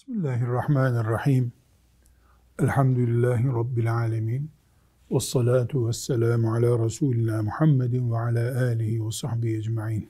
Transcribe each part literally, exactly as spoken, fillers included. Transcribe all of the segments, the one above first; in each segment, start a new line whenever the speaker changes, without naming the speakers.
Bismillahirrahmanirrahim. Elhamdülillahi Rabbil alemin. Vessalatu vesselamu ala Resulina Muhammedin ve ala alihi ve sahbihi ecma'in.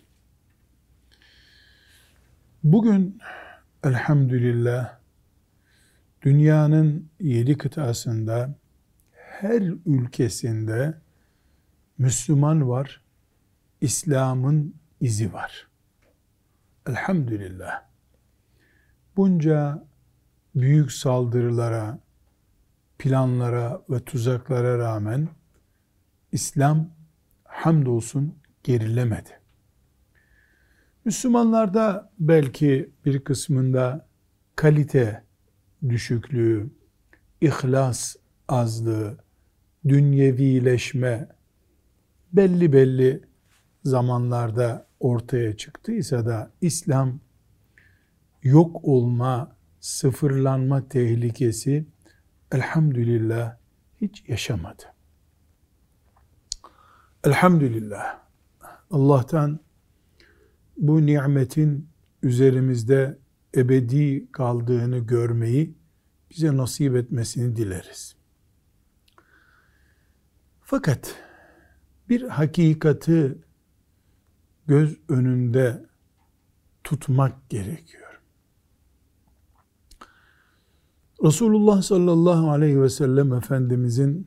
Bugün elhamdülillah dünyanın yedi kıtasında her ülkesinde Müslüman var, İslam'ın izi var. Elhamdülillah. Bunca büyük saldırılara, planlara ve tuzaklara rağmen İslam hamdolsun gerilemedi. Müslümanlarda belki bir kısmında kalite düşüklüğü, ihlas azlığı, dünyevileşme belli belli zamanlarda ortaya çıktıysa da İslam yok olma, sıfırlanma tehlikesi elhamdülillah hiç yaşamadı. Elhamdülillah. Allah'tan bu nimetin üzerimizde ebedi kaldığını görmeyi bize nasip etmesini dileriz. Fakat bir hakikati göz önünde tutmak gerekiyor. Resulullah sallallahu aleyhi ve sellem Efendimizin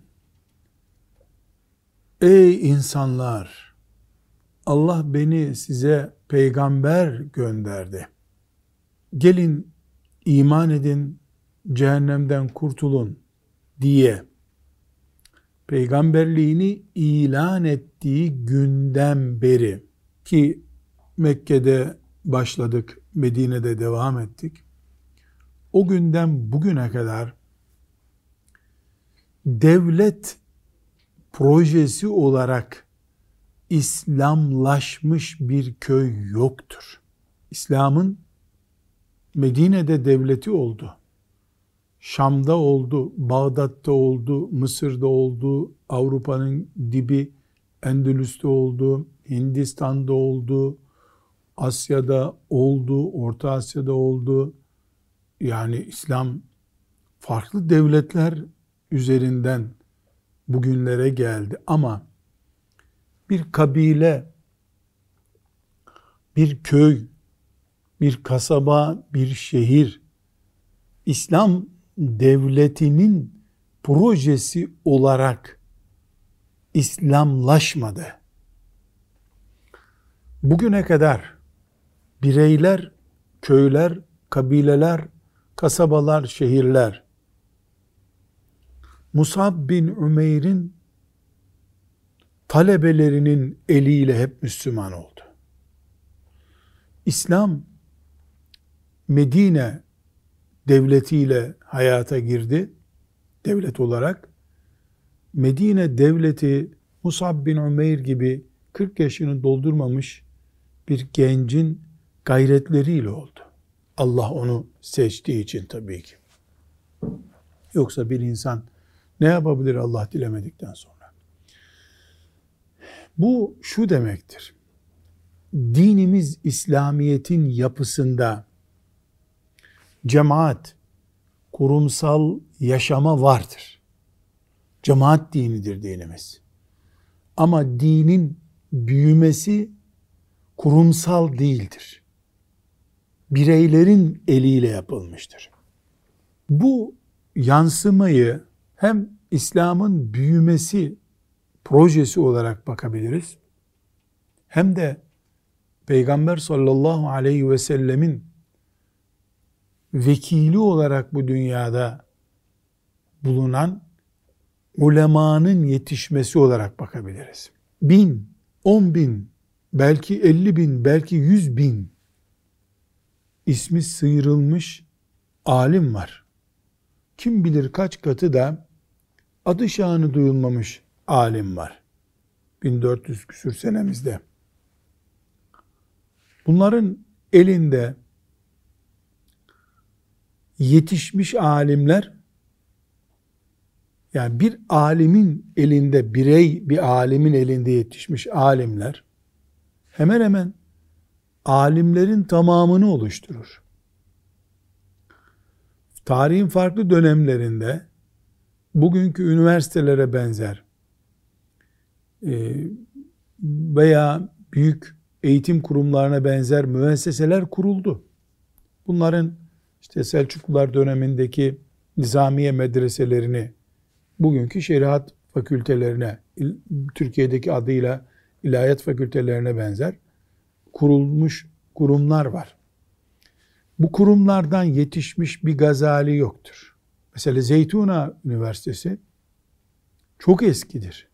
ey insanlar, Allah beni size peygamber gönderdi. Gelin iman edin, cehennemden kurtulun diye peygamberliğini ilan ettiği günden beri, ki Mekke'de başladık, Medine'de devam ettik. O günden bugüne kadar devlet projesi olarak İslamlaşmış bir köy yoktur. İslam'ın Medine'de devleti oldu. Şam'da oldu, Bağdat'ta oldu, Mısır'da oldu, Avrupa'nın dibi Endülüs'te oldu, Hindistan'da oldu, Asya'da oldu, Orta Asya'da oldu. Yani İslam farklı devletler üzerinden bugünlere geldi. Ama bir kabile, bir köy, bir kasaba, bir şehir İslam devletinin projesi olarak İslamlaşmadı. Bugüne kadar bireyler, köyler, kabileler, kasabalar, şehirler Musab bin Ümeyr'in talebelerinin eliyle hep Müslüman oldu. İslam Medine devletiyle hayata girdi, devlet olarak. Medine devleti Musab bin Ümeyr gibi kırk yaşını doldurmamış bir gencin gayretleriyle oldu. Allah onu seçtiği için tabii ki. Yoksa bir insan ne yapabilir Allah dilemedikten sonra? Bu şu demektir. Dinimiz İslamiyet'in yapısında cemaat, kurumsal yaşama vardır. Cemaat dinidir dinimiz. Ama dinin büyümesi kurumsal değildir. Bireylerin eliyle yapılmıştır. Bu yansımayı hem İslam'ın büyümesi projesi olarak bakabiliriz, hem de Peygamber sallallahu aleyhi ve sellemin vekili olarak bu dünyada bulunan ulemanın yetişmesi olarak bakabiliriz. Bin, on bin, belki elli bin, belki yüz bin ismi sıyrılmış alim var. Kim bilir kaç katı da adı şanı duyulmamış alim var. bin dört yüz küsur senemizde. Bunların elinde yetişmiş alimler, yani bir alimin elinde, birey bir alimin elinde yetişmiş alimler hemen hemen alimlerin tamamını oluşturur. tarihin farklı dönemlerinde bugünkü üniversitelere benzer e, veya büyük eğitim kurumlarına benzer müesseseler kuruldu. Bunların işte Selçuklular dönemindeki nizamiye medreselerini bugünkü şeriat fakültelerine, Türkiye'deki adıyla ilahiyat fakültelerine benzer kurulmuş kurumlar var. Bu kurumlardan yetişmiş bir Gazali yoktur. Mesela Zeytuna Üniversitesi çok eskidir.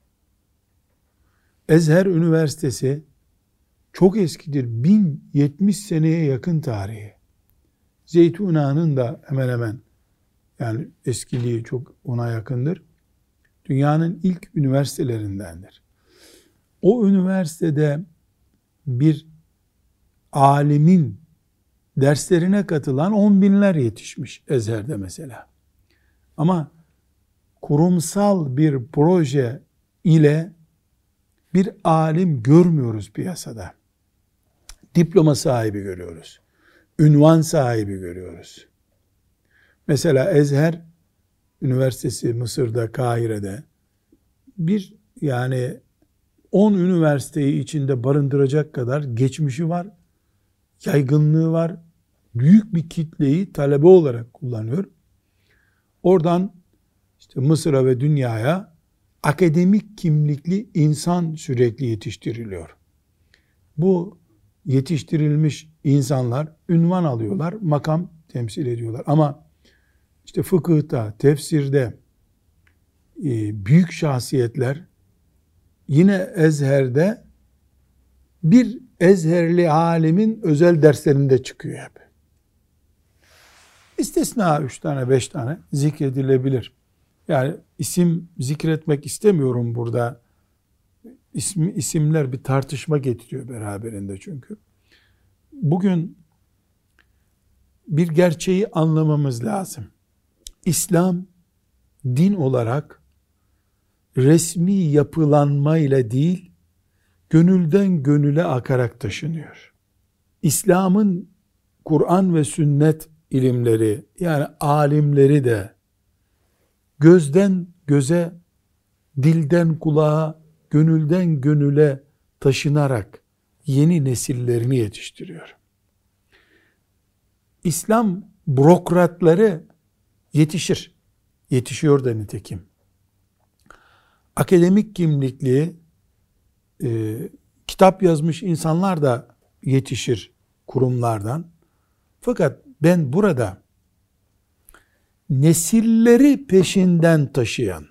Ezher Üniversitesi çok eskidir. bin yetmiş seneye yakın tarihi. Zeytuna'nın da hemen hemen, yani eskiliği çok ona yakındır. Dünyanın ilk üniversitelerindendir. O üniversitede bir alimin derslerine katılan on binler yetişmiş Ezher'de mesela. Ama kurumsal bir proje ile bir alim görmüyoruz piyasada. Diploma sahibi görüyoruz. Ünvan sahibi görüyoruz. Mesela Ezher Üniversitesi Mısır'da, Kahire'de bir yani on üniversiteyi içinde barındıracak kadar geçmişi var, yaygınlığı var, büyük bir kitleyi talebe olarak kullanıyor. Oradan işte Mısır'a ve dünyaya akademik kimlikli insan sürekli yetiştiriliyor. Bu yetiştirilmiş insanlar ünvan alıyorlar, makam temsil ediyorlar. Ama işte fıkıhta, tefsirde e, büyük şahsiyetler yine Ezher'de bir Ezherli alimin özel derslerinde çıkıyor hep. İstisna üç tane, beş tane zikredilebilir. Yani isim zikretmek istemiyorum burada. İsmi, isimler bir tartışma getiriyor beraberinde çünkü. Bugün bir gerçeği anlamamız lazım. İslam din olarak resmi yapılanmayla değil, gönülden gönüle akarak taşınıyor. İslam'ın Kur'an ve sünnet ilimleri, yani alimleri de gözden göze, dilden kulağa, gönülden gönüle taşınarak yeni nesillerini yetiştiriyor. İslam bürokratları yetişir. Yetişiyor da nitekim. Akademik kimlikli e, kitap yazmış insanlar da yetişir kurumlardan. Fakat ben burada nesilleri peşinden taşıyan,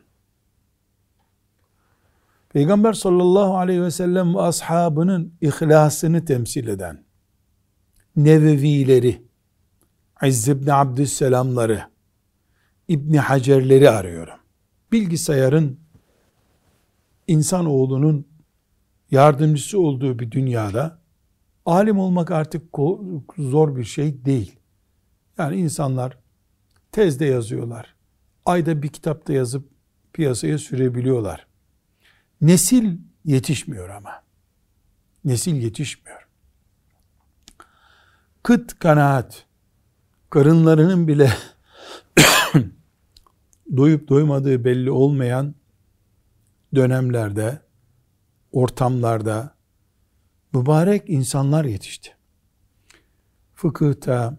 Peygamber sallallahu aleyhi ve sellem ve ashabının ihlasını temsil eden Nevevileri, İzz ibn Abdüsselamları, İbni Hacerleri arıyorum. Bilgisayarın insanoğlunun yardımcısı olduğu bir dünyada alim olmak artık zor bir şey değil. Yani insanlar tezde yazıyorlar. Ayda bir kitapta yazıp piyasaya sürebiliyorlar. Nesil yetişmiyor ama. Nesil yetişmiyor. Kıt kanaat, karınlarının bile doyup doymadığı belli olmayan dönemlerde, ortamlarda mübarek insanlar yetişti. Fıkıhta,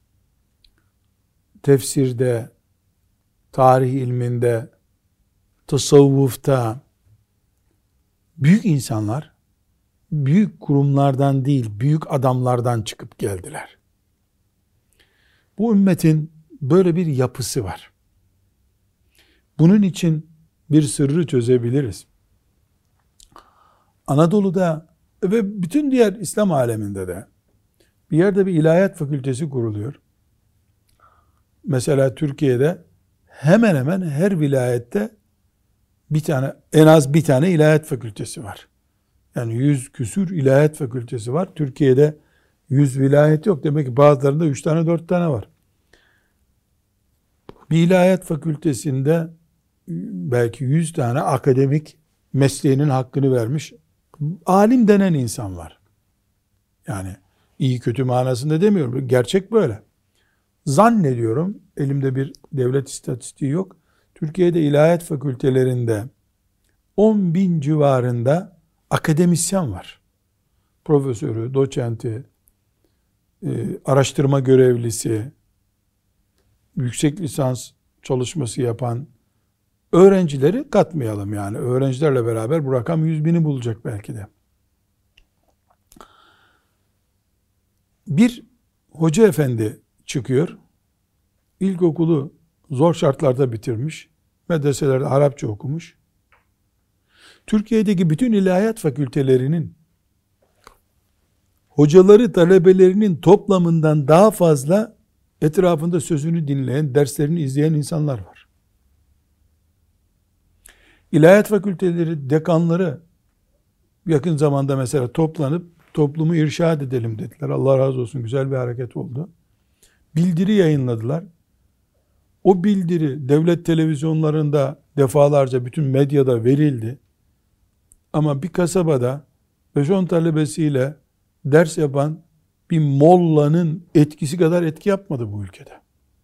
tefsirde, tarih ilminde, tasavvufta büyük insanlar büyük kurumlardan değil, büyük adamlardan çıkıp geldiler. Bu ümmetin böyle bir yapısı var. Bunun için bir sırrı çözebiliriz. Anadolu'da ve bütün diğer İslam aleminde de bir yerde bir ilahiyat fakültesi kuruluyor. Mesela Türkiye'de hemen hemen her vilayette bir tane, en az bir tane ilahiyat fakültesi var. Yani yüz küsür ilahiyat fakültesi var. Türkiye'de yüz vilayet yok. Demek ki bazılarında üç tane dört tane var. Bir ilahiyat fakültesinde belki yüz tane akademik mesleğinin hakkını vermiş alim denen insan var. Yani iyi kötü manasında demiyorum. Gerçek böyle. Zannediyorum, elimde bir devlet istatistiği yok, Türkiye'de ilahiyat fakültelerinde on bin civarında akademisyen var. Profesörü, doçenti, e, araştırma görevlisi, yüksek lisans çalışması yapan öğrencileri katmayalım yani. Öğrencilerle beraber bu rakam yüz bini bulacak belki de. Bir hoca efendi çıkıyor. İlkokulu zor şartlarda bitirmiş. Medreselerde Arapça okumuş. Türkiye'deki bütün ilahiyat fakültelerinin hocaları talebelerinin toplamından daha fazla etrafında sözünü dinleyen, derslerini izleyen insanlar var. İlahiyat fakülteleri dekanları yakın zamanda mesela toplanıp toplumu irşad edelim dediler. Allah razı olsun, güzel bir hareket oldu. Bildiri yayınladılar. O bildiri devlet televizyonlarında defalarca bütün medyada verildi. Ama bir kasabada beş on talebesiyle ders yapan bir mollanın etkisi kadar etki yapmadı bu ülkede.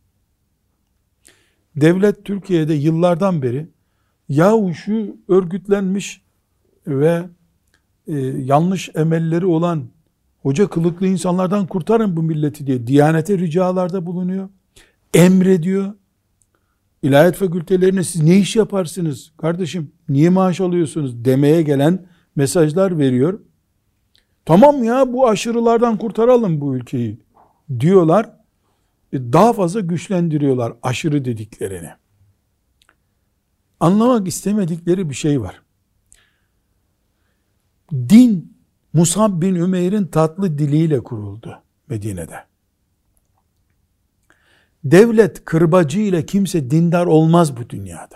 Devlet Türkiye'de yıllardan beri yahu şu örgütlenmiş ve e, yanlış emelleri olan hoca kılıklı insanlardan kurtarın bu milleti diye Diyanete ricalarda bulunuyor. Emrediyor. İlahiyat fakültelerine siz ne iş yaparsınız kardeşim, niye maaş alıyorsunuz demeye gelen mesajlar veriyor. Tamam ya, bu aşırılardan kurtaralım bu ülkeyi diyorlar. Daha fazla güçlendiriyorlar aşırı dediklerini. Anlamak istemedikleri bir şey var. Din Musab bin Ümeyr'in tatlı diliyle kuruldu Medine'de. Devlet kırbacı ile kimse dindar olmaz bu dünyada.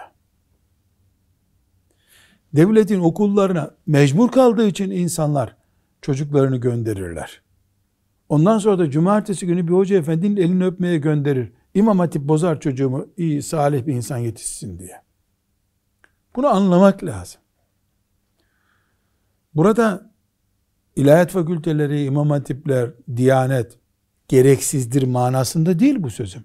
Devletin okullarına mecbur kaldığı için insanlar çocuklarını gönderirler. Ondan sonra da cumartesi günü bir hoca efendinin elini öpmeye gönderir. İmam Hatip bozar çocuğumu, iyi salih bir insan yetişsin diye. Bunu anlamak lazım. Burada ilahiyat fakülteleri, imam hatipler, diyanet gereksizdir manasında değil bu sözüm.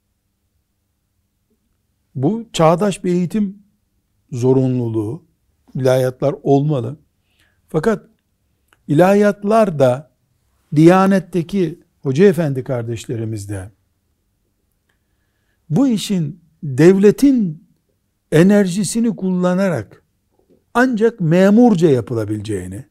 Bu çağdaş bir eğitim zorunluluğu. İlahiyatlar olmalı. Fakat ilahiyatlar da Diyanetteki hoca efendi kardeşlerimiz de bu işin devletin enerjisini kullanarak ancak memurca yapılabileceğini,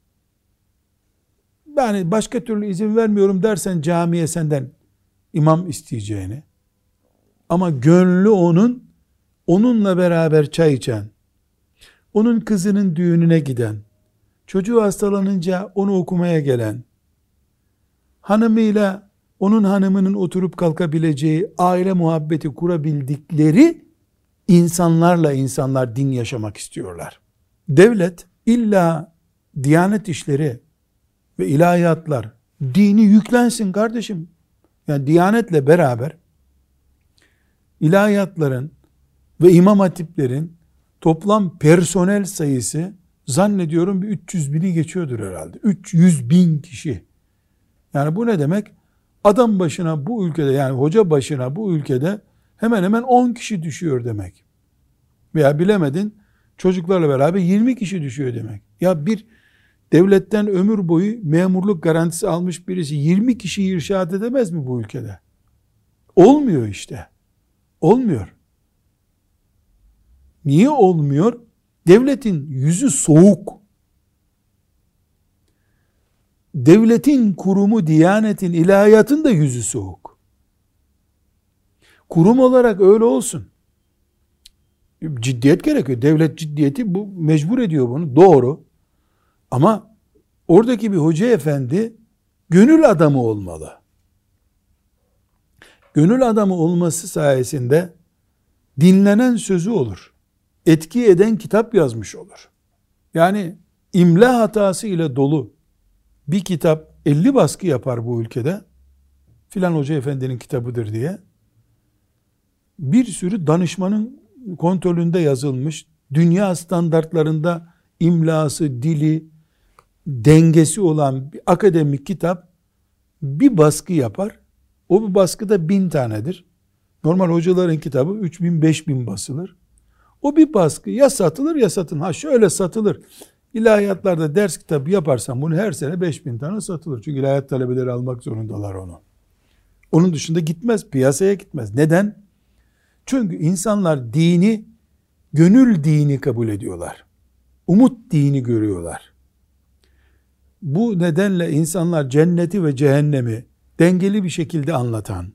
yani başka türlü izin vermiyorum dersen camiye senden imam isteyeceğini, ama gönlü onun, onunla beraber çay içen, onun kızının düğününe giden, çocuğu hastalanınca onu okumaya gelen, hanımıyla onun hanımının oturup kalkabileceği aile muhabbeti kurabildikleri insanlarla insanlar din yaşamak istiyorlar. Devlet illa Diyanet işleri ve ilahiyatlar dini yüklensin kardeşim. Yani Diyanetle beraber ilahiyatların ve imam hatiplerin toplam personel sayısı zannediyorum bir üç yüz bini geçiyordur herhalde. üç yüz bin kişi. Yani bu ne demek? Adam başına bu ülkede, yani hoca başına bu ülkede hemen hemen on kişi düşüyor demek. Veya bilemedin çocuklarla beraber yirmi kişi düşüyor demek. Ya bir devletten ömür boyu memurluk garantisi almış birisi yirmi kişiyi irşad edemez mi bu ülkede? Olmuyor işte. Olmuyor. Niye olmuyor? Devletin yüzü soğuk. Devletin kurumu, Diyanetin, ilahiyatın da yüzü soğuk. Kurum olarak öyle olsun. Ciddiyet gerekiyor. Devlet ciddiyeti bu mecbur ediyor bunu. Doğru. Ama oradaki bir hoca efendi gönül adamı olmalı. Gönül adamı olması sayesinde dinlenen sözü olur. Etki eden kitap yazmış olur. Yani imla hatası ile dolu bir kitap elli baskı yapar bu ülkede. Filan hoca efendinin kitabıdır diye. Bir sürü danışmanın kontrolünde yazılmış, dünya standartlarında imlası, dili, dengesi olan bir akademik kitap bir baskı yapar. O bir baskıda bin tanedir. Normal hocaların kitabı üç bin beş bin basılır. O bir baskı ya satılır ya satılır. Ha şöyle satılır. İlahiyatlarda ders kitabı yaparsan bunu her sene beş bin tane satılır. Çünkü ilahiyat talebeleri almak zorundalar onu. Onun dışında gitmez, piyasaya gitmez. Neden? Çünkü insanlar dini, gönül dini kabul ediyorlar. Umut dini görüyorlar. Bu nedenle insanlar cenneti ve cehennemi dengeli bir şekilde anlatan,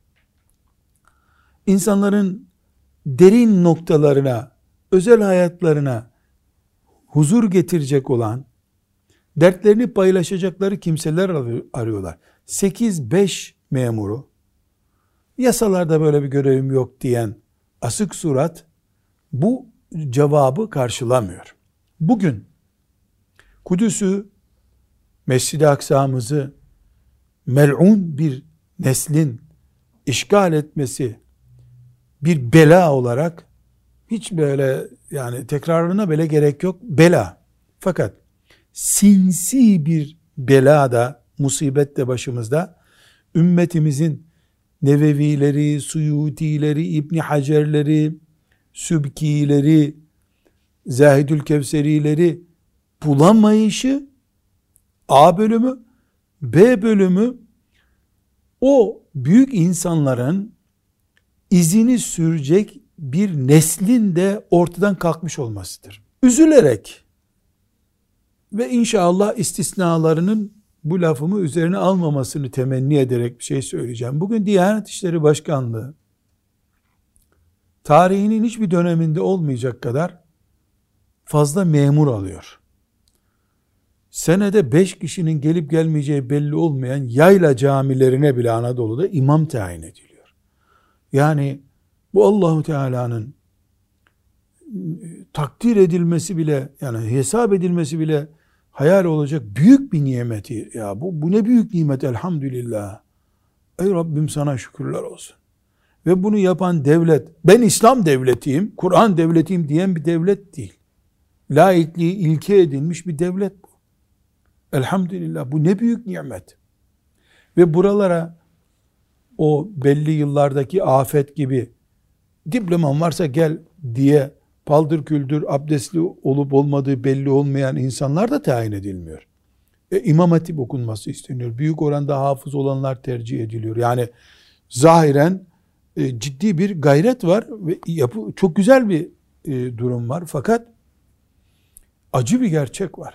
insanların derin noktalarına, özel hayatlarına huzur getirecek olan, dertlerini paylaşacakları kimseler arıyorlar. sekiz beş memuru, yasalarda böyle bir görevim yok diyen asık surat bu cevabı karşılamıyor. Bugün Kudüs'ü, Mescid-i Aksa'mızı mel'un bir neslin işgal etmesi bir bela olarak hiç böyle yani tekrarına bile gerek yok. Bela. Fakat sinsi bir bela da, musibet de başımızda. Ümmetimizin Nevevileri, Suyutileri, İbn Hacerleri, Sübkileri, Zahidül Kevserileri bulamayışı A bölümü, B bölümü o büyük insanların izini sürecek bir neslin de ortadan kalkmış olmasıdır. Üzülerek ve inşallah istisnalarının bu lafımı üzerine almamasını temenni ederek bir şey söyleyeceğim. Bugün Diyanet İşleri Başkanlığı tarihinin hiçbir döneminde olmayacak kadar fazla memur alıyor. Senede beş kişinin gelip gelmeyeceği belli olmayan yayla camilerine bile Anadolu'da imam tayin ediliyor. Yani bu Allahu Teala'nın takdir edilmesi bile, yani hesap edilmesi bile hayal olacak büyük bir nimeti. Ya bu, bu ne büyük nimet, elhamdülillah. Ey Rabbim sana şükürler olsun. Ve bunu yapan devlet, ben İslam devletiyim, Kur'an devletiyim diyen bir devlet değil. Laikliği ilke edilmiş bir devlet bu. Elhamdülillah, bu ne büyük nimet. Ve buralara o belli yıllardaki afet gibi diploman varsa gel diye paldır küldür abdestli olup olmadığı belli olmayan insanlar da tayin edilmiyor. E, İmam Hatip okunması isteniyor. Büyük oranda hafız olanlar tercih ediliyor. Yani zahiren e, ciddi bir gayret var ve yapı, çok güzel bir e, durum var. Fakat acı bir gerçek var.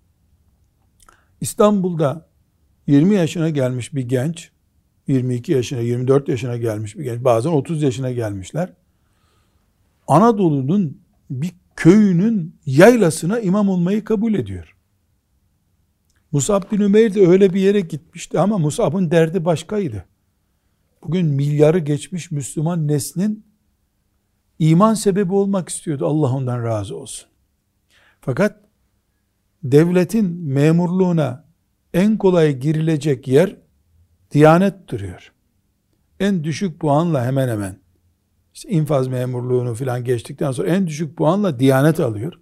İstanbul'da yirmi yaşına gelmiş bir genç, yirmi iki yaşına, yirmi dört yaşına gelmiş bir genç, bazen otuz yaşına gelmişler. Anadolu'nun bir köyünün yaylasına imam olmayı kabul ediyor. Musab bin Ümeyr de öyle bir yere gitmişti ama Musab'ın derdi başkaydı. Bugün milyarı geçmiş Müslüman neslin iman sebebi olmak istiyordu. Allah ondan razı olsun. Fakat devletin memurluğuna en kolay girilecek yer Diyanet duruyor. En düşük puanla hemen hemen işte infaz memurluğunu filan geçtikten sonra en düşük puanla Diyanet alıyor.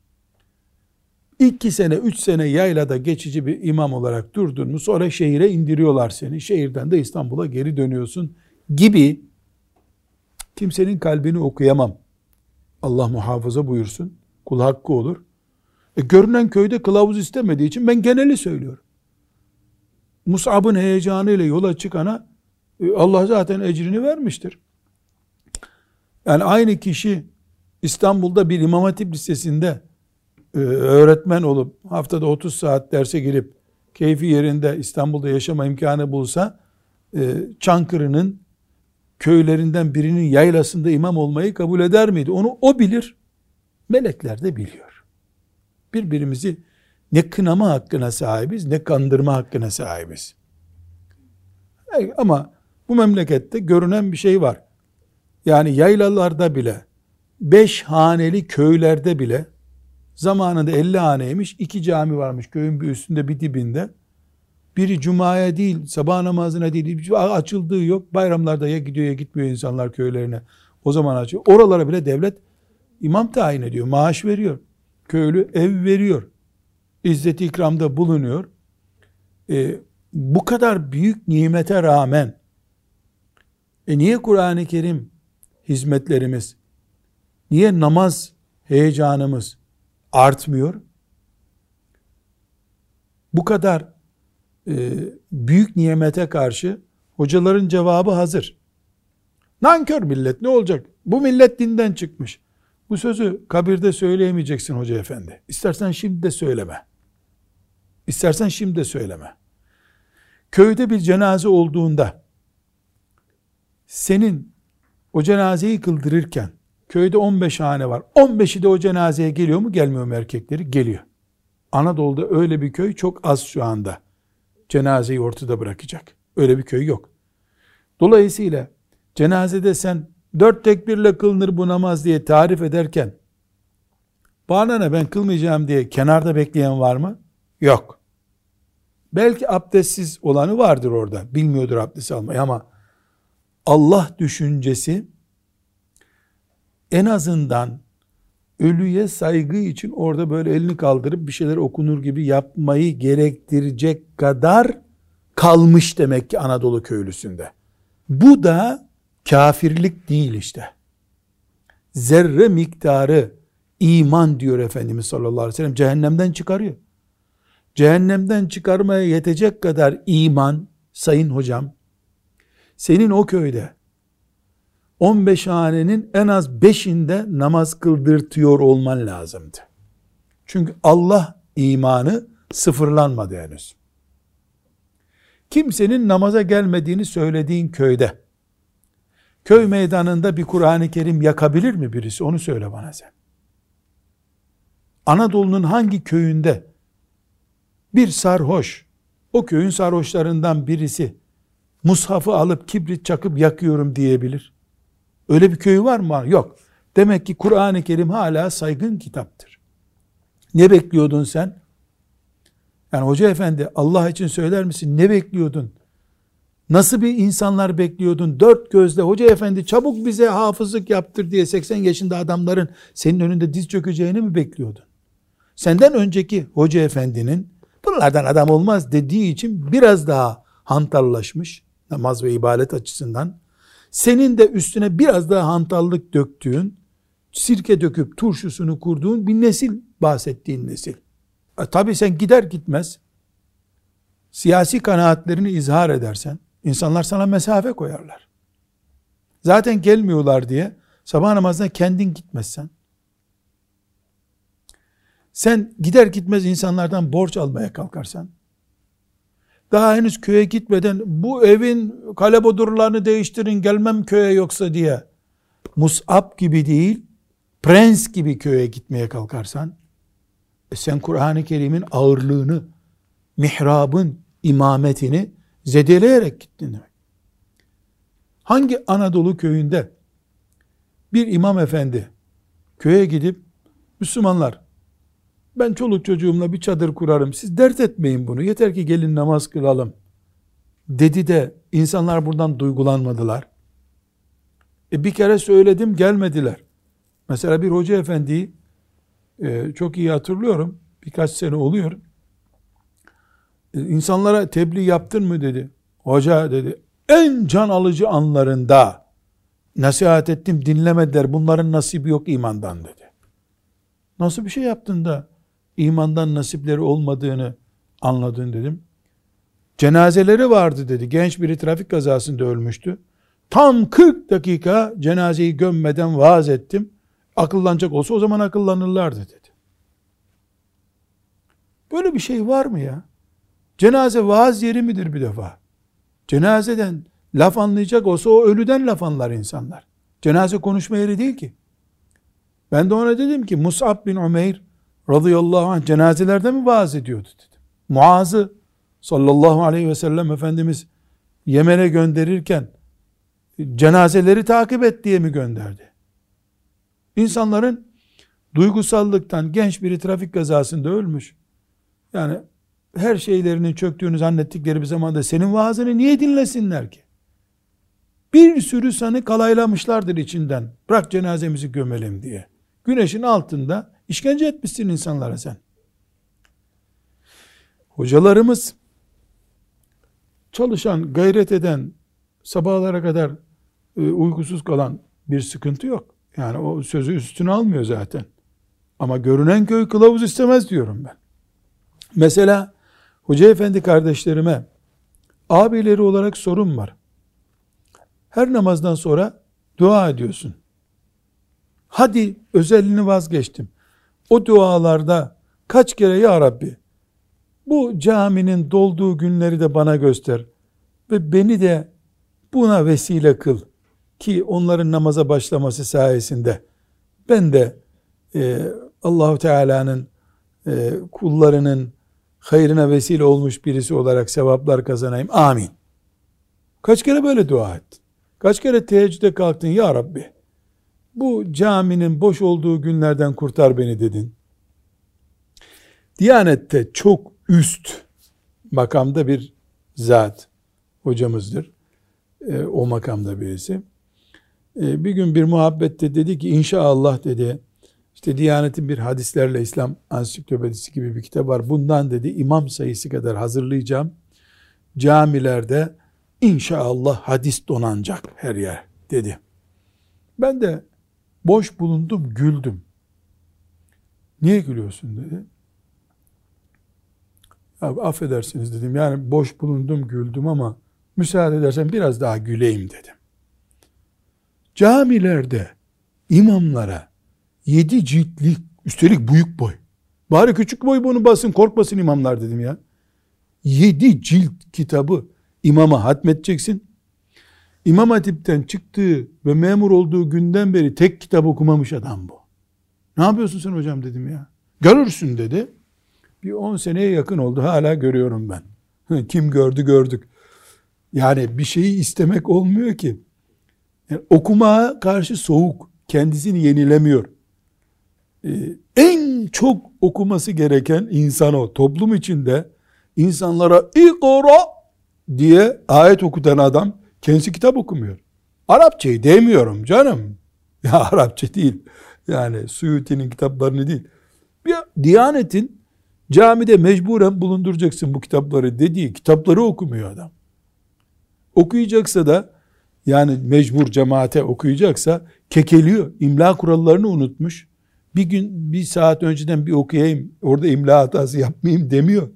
İki sene, üç sene yaylada geçici bir imam olarak durdun mu sonra şehire indiriyorlar seni. Şehirden de İstanbul'a geri dönüyorsun gibi. Kimsenin kalbini okuyamam. Allah muhafaza buyursun. Kul hakkı olur. E, görünen köyde kılavuz istemediği için ben geneli söylüyorum. Mus'ab'ın heyecanıyla yola çıkana e, Allah zaten ecrini vermiştir. Yani aynı kişi İstanbul'da bir İmam Hatip Lisesi'nde e, öğretmen olup haftada otuz saat derse girip keyfi yerinde İstanbul'da yaşama imkanı bulsa e, Çankırı'nın köylerinden birinin yaylasında imam olmayı kabul eder miydi? Onu o bilir. Melekler de biliyor. Birbirimizi ne kınama hakkına sahibiz, ne kandırma hakkına sahibiz. Ama bu memlekette görünen bir şey var. Yani yaylalarda bile, beş haneli köylerde bile, zamanında elli haneymiş, iki cami varmış köyün bir üstünde bir dibinde. Biri cumaya değil, sabah namazına değil, açıldığı yok. Bayramlarda ya gidiyor ya gitmiyor insanlar köylerine. O zaman açıyor. Oralara bile devlet imam tayin ediyor, maaş veriyor. Köylü ev veriyor. İzzet-i ikramda bulunuyor. Ee, bu kadar büyük nimete rağmen E niye Kur'an-ı Kerim hizmetlerimiz, niye namaz heyecanımız artmıyor? Bu kadar e, büyük nimete karşı hocaların cevabı hazır. Nankör millet, ne olacak? Bu millet dinden çıkmış. Bu sözü kabirde söyleyemeyeceksin hoca efendi. İstersen şimdi de söyleme. İstersen şimdi de söyleme. Köyde bir cenaze olduğunda senin o cenazeyi kıldırırken köyde on beş hane var. on beşi de o cenazeye geliyor mu gelmiyor mu erkekleri? Geliyor. Anadolu'da öyle bir köy çok az şu anda. Cenazeyi ortada bırakacak. Öyle bir köy yok. Dolayısıyla cenazede sen dört tekbirle kılınır bu namaz diye tarif ederken bana ne ben kılmayacağım diye kenarda bekleyen var mı? Yok. Belki abdestsiz olanı vardır orada. Bilmiyordur abdest almayı ama Allah düşüncesi en azından ölüye saygı için orada böyle elini kaldırıp bir şeyler okunur gibi yapmayı gerektirecek kadar kalmış demek ki Anadolu köylüsünde. Bu da kafirlik değil işte. Zerre miktarı iman diyor Efendimiz sallallahu aleyhi ve sellem cehennemden çıkarıyor. Cehennemden çıkarmaya yetecek kadar iman sayın hocam, senin o köyde on beş hanenin en az beşinde namaz kıldırtıyor olman lazımdı. Çünkü Allah imanı sıfırlanmadı henüz. Kimsenin namaza gelmediğini söylediğin köyde, köy meydanında bir Kur'an-ı Kerim yakabilir mi birisi? Onu söyle bana sen. Anadolu'nun hangi köyünde bir sarhoş, o köyün sarhoşlarından birisi mushafı alıp kibrit çakıp yakıyorum diyebilir? Öyle bir köy var mı? Yok. Demek ki Kur'an-ı Kerim hala saygın kitaptır. Ne bekliyordun sen? Yani hoca efendi Allah için söyler misin? Ne bekliyordun? Nasıl bir insanlar bekliyordun? Dört gözle hoca efendi çabuk bize hafızlık yaptır diye seksen yaşında adamların senin önünde diz çökeceğini mi bekliyordun? Senden önceki hoca efendinin bunlardan adam olmaz dediği için biraz daha hantallaşmış namaz ve ibadet açısından. Senin de üstüne biraz daha hantallık döktüğün, sirke döküp turşusunu kurduğun bir nesil bahsettiğin nesil. E, tabii sen gider gitmez siyasi kanaatlerini izhar edersen insanlar sana mesafe koyarlar. Zaten gelmiyorlar diye sabah namazına kendin gitmezsen, sen gider gitmez insanlardan borç almaya kalkarsan, daha henüz köye gitmeden bu evin kalebodurlarını değiştirin gelmem köye yoksa diye Mus'ab gibi değil prens gibi köye gitmeye kalkarsan e sen Kur'an-ı Kerim'in ağırlığını, mihrabın imametini zedeleyerek gittin demek. Hangi Anadolu köyünde bir imam efendi köye gidip Müslümanlar ben çoluk çocuğumla bir çadır kurarım siz dert etmeyin bunu yeter ki gelin namaz kılalım dedi de insanlar buradan duygulanmadılar. E bir kere söyledim gelmediler. Mesela bir hoca efendiyi e, çok iyi hatırlıyorum. Birkaç sene oluyor. E, insanlara tebliğ yaptın mı dedi. Hoca dedi en can alıcı anlarında nasihat ettim dinlemediler. Bunların nasibi yok imandan dedi. Nasıl bir şey yaptın da imandan nasipleri olmadığını anladın dedim. Cenazeleri vardı dedi. Genç biri trafik kazasında ölmüştü. Tam kırk dakika cenazeyi gömmeden vaaz ettim. Akıllanacak olsa o zaman akıllanırlardı dedi. Böyle bir şey var mı ya? Cenaze vaaz yeri midir bir defa? Cenazeden laf anlayacak olsa o ölüden laf anlar insanlar. Cenaze konuşma yeri değil ki. Ben de ona dedim ki Mus'ab bin Umeyr radıyallahu anh cenazelerde mi vaaz ediyordu dedim. Muaz'ı sallallahu aleyhi ve sellem Efendimiz Yemen'e gönderirken cenazeleri takip et diye mi gönderdi? İnsanların duygusallıktan genç biri trafik kazasında ölmüş. Yani her şeylerinin çöktüğünü zannettikleri bir zamanda senin vaazını niye dinlesinler ki? Bir sürü sanı kalaylamışlardır içinden. Bırak cenazemizi gömelim diye. Güneşin altında işkence etmişsin insanlara sen. Hocalarımız çalışan, gayret eden, sabahlara kadar e, uykusuz kalan bir sıkıntı yok. Yani o sözü üstüne almıyor zaten. Ama görünen köy kılavuz istemez diyorum ben. Mesela hoca efendi kardeşlerime abileri olarak sorum var. Her namazdan sonra dua ediyorsun. Hadi özelliğini vazgeçtim. O dualarda kaç kere ya Rabbi bu caminin dolduğu günleri de bana göster ve beni de buna vesile kıl ki onların namaza başlaması sayesinde ben de e, Allahu Teala'nın e, kullarının hayrına vesile olmuş birisi olarak sevaplar kazanayım. Amin. Kaç kere böyle dua ettin? Kaç kere teheccüde kalktın ya Rabbi bu caminin boş olduğu günlerden kurtar beni dedin. Diyanette çok üst makamda bir zat hocamızdır. E, o makamda birisi. E, bir gün bir muhabbette dedi ki inşallah dedi işte Diyanet'in bir hadislerle İslam ansiklopedisi gibi bir kitap var. Bundan dedi imam sayısı kadar hazırlayacağım. Camilerde inşallah hadis donanacak her yer dedi. Ben de boş bulundum, güldüm. Niye gülüyorsun dedi. Ya affedersiniz dedim. Yani boş bulundum, güldüm ama müsaade edersen biraz daha güleyim dedim. Camilerde imamlara yedi ciltlik, üstelik büyük boy. Bari küçük boy bunu basın, korkmasın imamlar dedim ya. Yedi cilt kitabı imama hatmedeceksin. İmam Hatip'ten çıktığı ve memur olduğu günden beri tek kitap okumamış adam bu. Ne yapıyorsun sen hocam dedim ya. Görürsün dedi. Bir on seneye yakın oldu. Hala görüyorum ben. Kim gördü gördük. Yani bir şeyi istemek olmuyor ki. Yani okumaya karşı soğuk. Kendisini yenilemiyor. Ee, en çok okuması gereken insan o. Toplum içinde insanlara İkra diye ayet okutan adam kendisi kitap okumuyor. Arapçayı demiyorum canım. Ya Arapça değil. Yani Suyuti'nin kitaplarını değil. Bir Diyanet'in camide mecburen bulunduracaksın bu kitapları dediği kitapları okumuyor adam. Okuyacaksa da yani mecbur cemaate okuyacaksa kekeliyor. İmla kurallarını unutmuş. Bir gün bir saat önceden bir okuyayım orada imla hatası yapmayayım demiyor.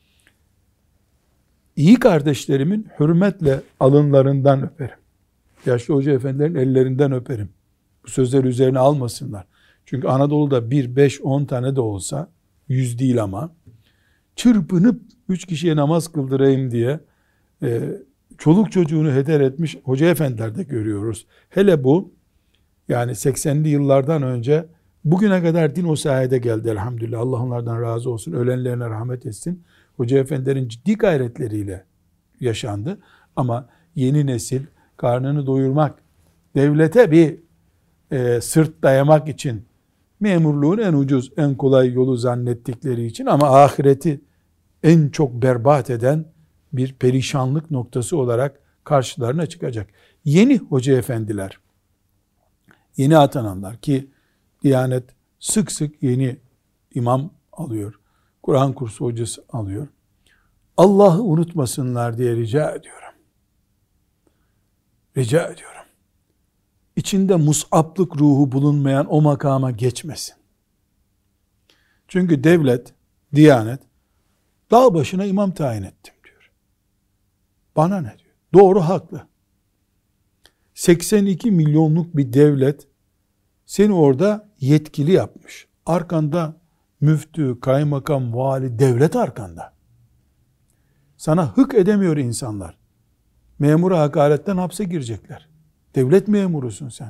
İyi kardeşlerimin hürmetle alınlarından öperim. Yaşlı hoca efendilerin ellerinden öperim. Bu sözleri üzerine almasınlar. Çünkü Anadolu'da bir, beş, on tane de olsa, yüz değil ama, çırpınıp üç kişiye namaz kıldırayım diye e, çoluk çocuğunu heder etmiş hoca efendiler de görüyoruz. Hele bu, yani seksenli yıllardan önce bugüne kadar din o sayede geldi elhamdülillah. Allah onlardan razı olsun, ölenlerine rahmet etsin. Hoca efendilerin ciddi gayretleriyle yaşandı. Ama yeni nesil karnını doyurmak, devlete bir e, sırt dayamak için memurluğun en ucuz, en kolay yolu zannettikleri için ama ahireti en çok berbat eden bir perişanlık noktası olarak karşılarına çıkacak. Yeni hoca efendiler, yeni atananlar ki Diyanet sık sık yeni imam alıyor. Kur'an kursu hocası alıyor. Allah'ı unutmasınlar diye rica ediyorum. Rica ediyorum. İçinde mus'aplık ruhu bulunmayan o makama geçmesin. Çünkü devlet, Diyanet, dağ başına imam tayin ettim diyor. Bana ne diyor? Doğru, haklı. seksen iki milyonluk bir devlet seni orada yetkili yapmış. Arkanda müftü, kaymakam, vali, devlet arkanda. Sana hık edemiyor insanlar. Memura hakaretten hapse girecekler. Devlet memurusun sen.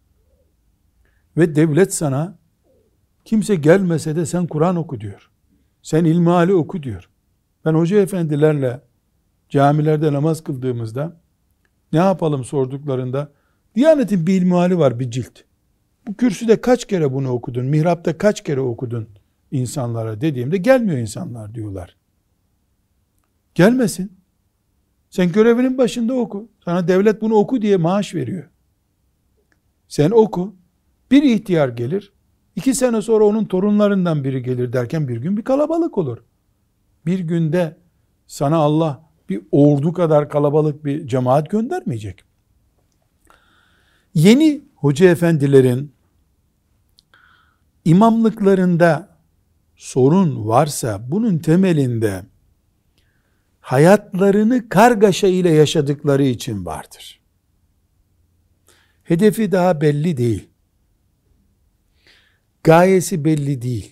Ve devlet sana kimse gelmese de sen Kur'an oku diyor. Sen ilmihali oku diyor. Ben hoca efendilerle camilerde namaz kıldığımızda ne yapalım sorduklarında Diyanet'in bir ilmihali var, bir cilt. Bu kürsüde kaç kere bunu okudun? Mihrapta kaç kere okudun insanlara dediğimde gelmiyor insanlar diyorlar. Gelmesin. Sen görevinin başında oku. Sana devlet bunu oku diye maaş veriyor. Sen oku. Bir ihtiyar gelir. İki sene sonra onun torunlarından biri gelir derken bir gün bir kalabalık olur. Bir günde sana Allah bir ordu kadar kalabalık bir cemaat göndermeyecek. Yeni hoca efendilerin imamlıklarında sorun varsa bunun temelinde hayatlarını kargaşa ile yaşadıkları için vardır. Hedefi daha belli değil. Gayesi belli değil.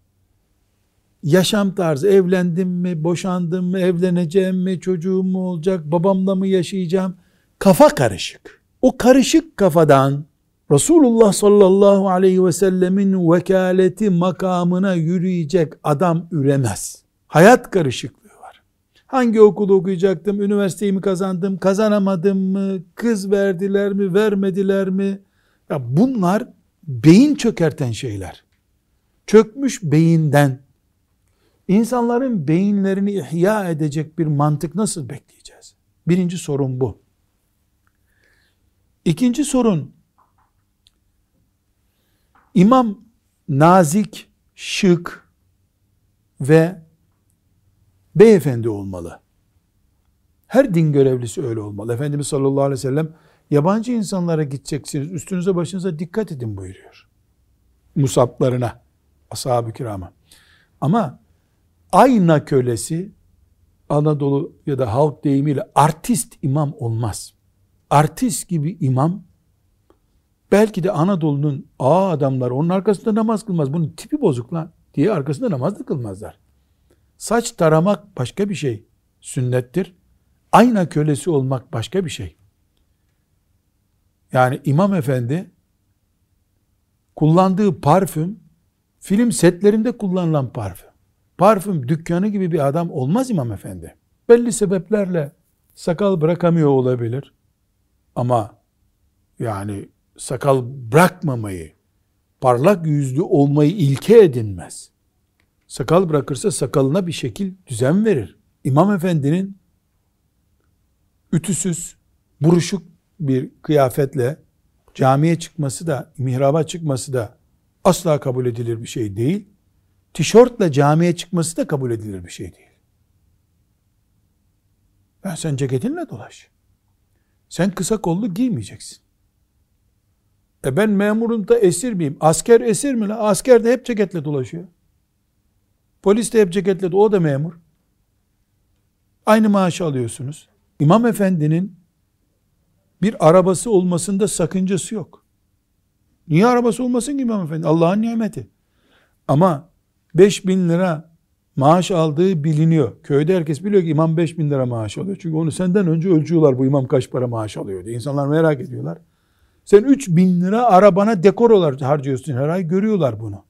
Yaşam tarzı, evlendim mi, boşandım mı, evleneceğim mi, çocuğum mu olacak, babamla mı yaşayacağım? Kafa karışık. O karışık kafadan Resulullah sallallahu aleyhi ve sellemin vekaleti makamına yürüyecek adam üremez. Hayat karışıklığı var. Hangi okulu okuyacaktım, üniversiteyi mi kazandım, kazanamadım mı, kız verdiler mi, vermediler mi? Ya bunlar beyin çökerten şeyler. Çökmüş beyinden İnsanların beyinlerini ihya edecek bir mantık nasıl bekleyeceğiz? Birinci sorun bu. İkinci sorun, imam nazik, şık ve beyefendi olmalı. Her din görevlisi öyle olmalı. Efendimiz sallallahu aleyhi ve sellem yabancı insanlara gideceksiniz, üstünüze başınıza dikkat edin buyuruyor. Musablarına, ashab-ı kirama. Ama ayna kölesi, Anadolu ya da halk deyimiyle artist imam olmaz. Artist gibi imam, belki de Anadolu'nun ağa adamları onun arkasında namaz kılmaz. Bunun tipi bozuk lan diye arkasında namaz da kılmazlar. Saç taramak başka bir şey, sünnettir. Ayna kölesi olmak başka bir şey. Yani imam efendi kullandığı parfüm, film setlerinde kullanılan parfüm. Parfüm dükkanı gibi bir adam olmaz imam efendi. Belli sebeplerle sakal bırakamıyor olabilir. Ama yani sakal bırakmamayı, parlak yüzlü olmayı ilke edinmez. Sakal bırakırsa sakalına bir şekil düzen verir. İmam efendinin ütüsüz, buruşuk bir kıyafetle camiye çıkması da, mihraba çıkması da asla kabul edilir bir şey değil. Tişörtle camiye çıkması da kabul edilir bir şey değil. Ben sen ceketinle dolaş. Sen kısa kollu giymeyeceksin. E ben memurun da esir miyim? Asker esir mi la? Asker de hep ceketle dolaşıyor. Polis de hep ceketle, o da memur. Aynı maaşı alıyorsunuz. İmam efendinin bir arabası olmasında sakıncası yok. Niye arabası olmasın ki imam efendi? Allah'ın nimeti. Ama beş bin lira maaş aldığı biliniyor. Köyde herkes biliyor ki imam beş bin lira maaş alıyor. Çünkü onu senden önce ölçüyorlar, bu imam kaç para maaş alıyor diye. İnsanlar merak ediyorlar. Sen üç bin lira arabana dekor olarak harcıyorsun her ay, görüyorlar bunu.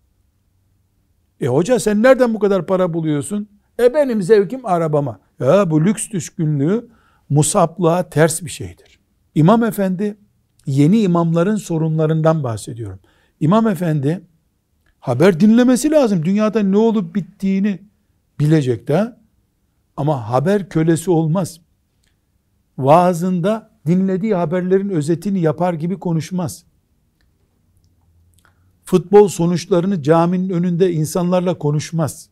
E hoca sen nereden bu kadar para buluyorsun? E benim zevkim arabama. Ya bu lüks düşkünlüğü musaplığa ters bir şeydir. İmam efendi, yeni imamların sorunlarından bahsediyorum. İmam efendi haber dinlemesi lazım. Dünyada ne olup bittiğini bilecek de, ama haber kölesi olmaz. Vaazında dinlediği haberlerin özetini yapar gibi konuşmaz. Futbol sonuçlarını caminin önünde insanlarla konuşmaz.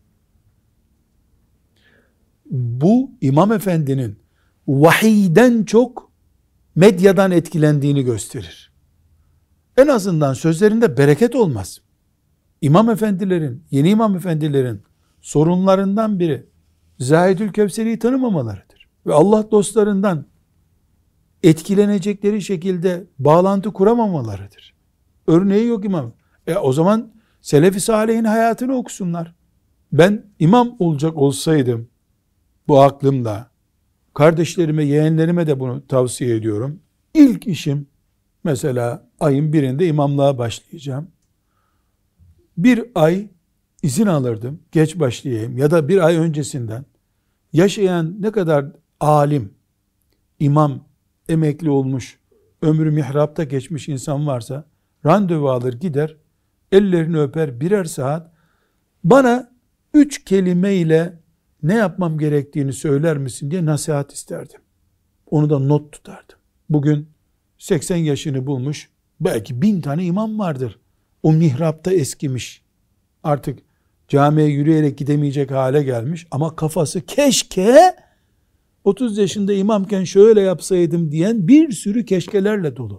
Bu imam efendinin vahiyden çok medyadan etkilendiğini gösterir. En azından sözlerinde bereket olmaz. İmam efendilerin, yeni imam efendilerin sorunlarından biri Zahidül Kevseri'yi tanımamalarıdır. Ve Allah dostlarından etkilenecekleri şekilde bağlantı kuramamalarıdır. Örneği yok imam. E o zaman Selefi Salih'in hayatını okusunlar. Ben imam olacak olsaydım, bu aklımla, kardeşlerime, yeğenlerime de bunu tavsiye ediyorum. İlk işim, mesela ayın birinde imamlığa başlayacağım. Bir ay izin alırdım, geç başlayayım, ya da bir ay öncesinden yaşayan ne kadar alim, imam, emekli olmuş, ömrü mihrapta geçmiş insan varsa randevu alır gider, ellerini öper, birer saat bana üç kelimeyle ne yapmam gerektiğini söyler misin diye nasihat isterdim. Onu da not tutardım. Bugün seksen yaşını bulmuş, belki bin tane imam vardır. O mihrapta eskimiş. Artık camiye yürüyerek gidemeyecek hale gelmiş ama kafası keşke otuz yaşında imamken şöyle yapsaydım diyen bir sürü keşkelerle dolu.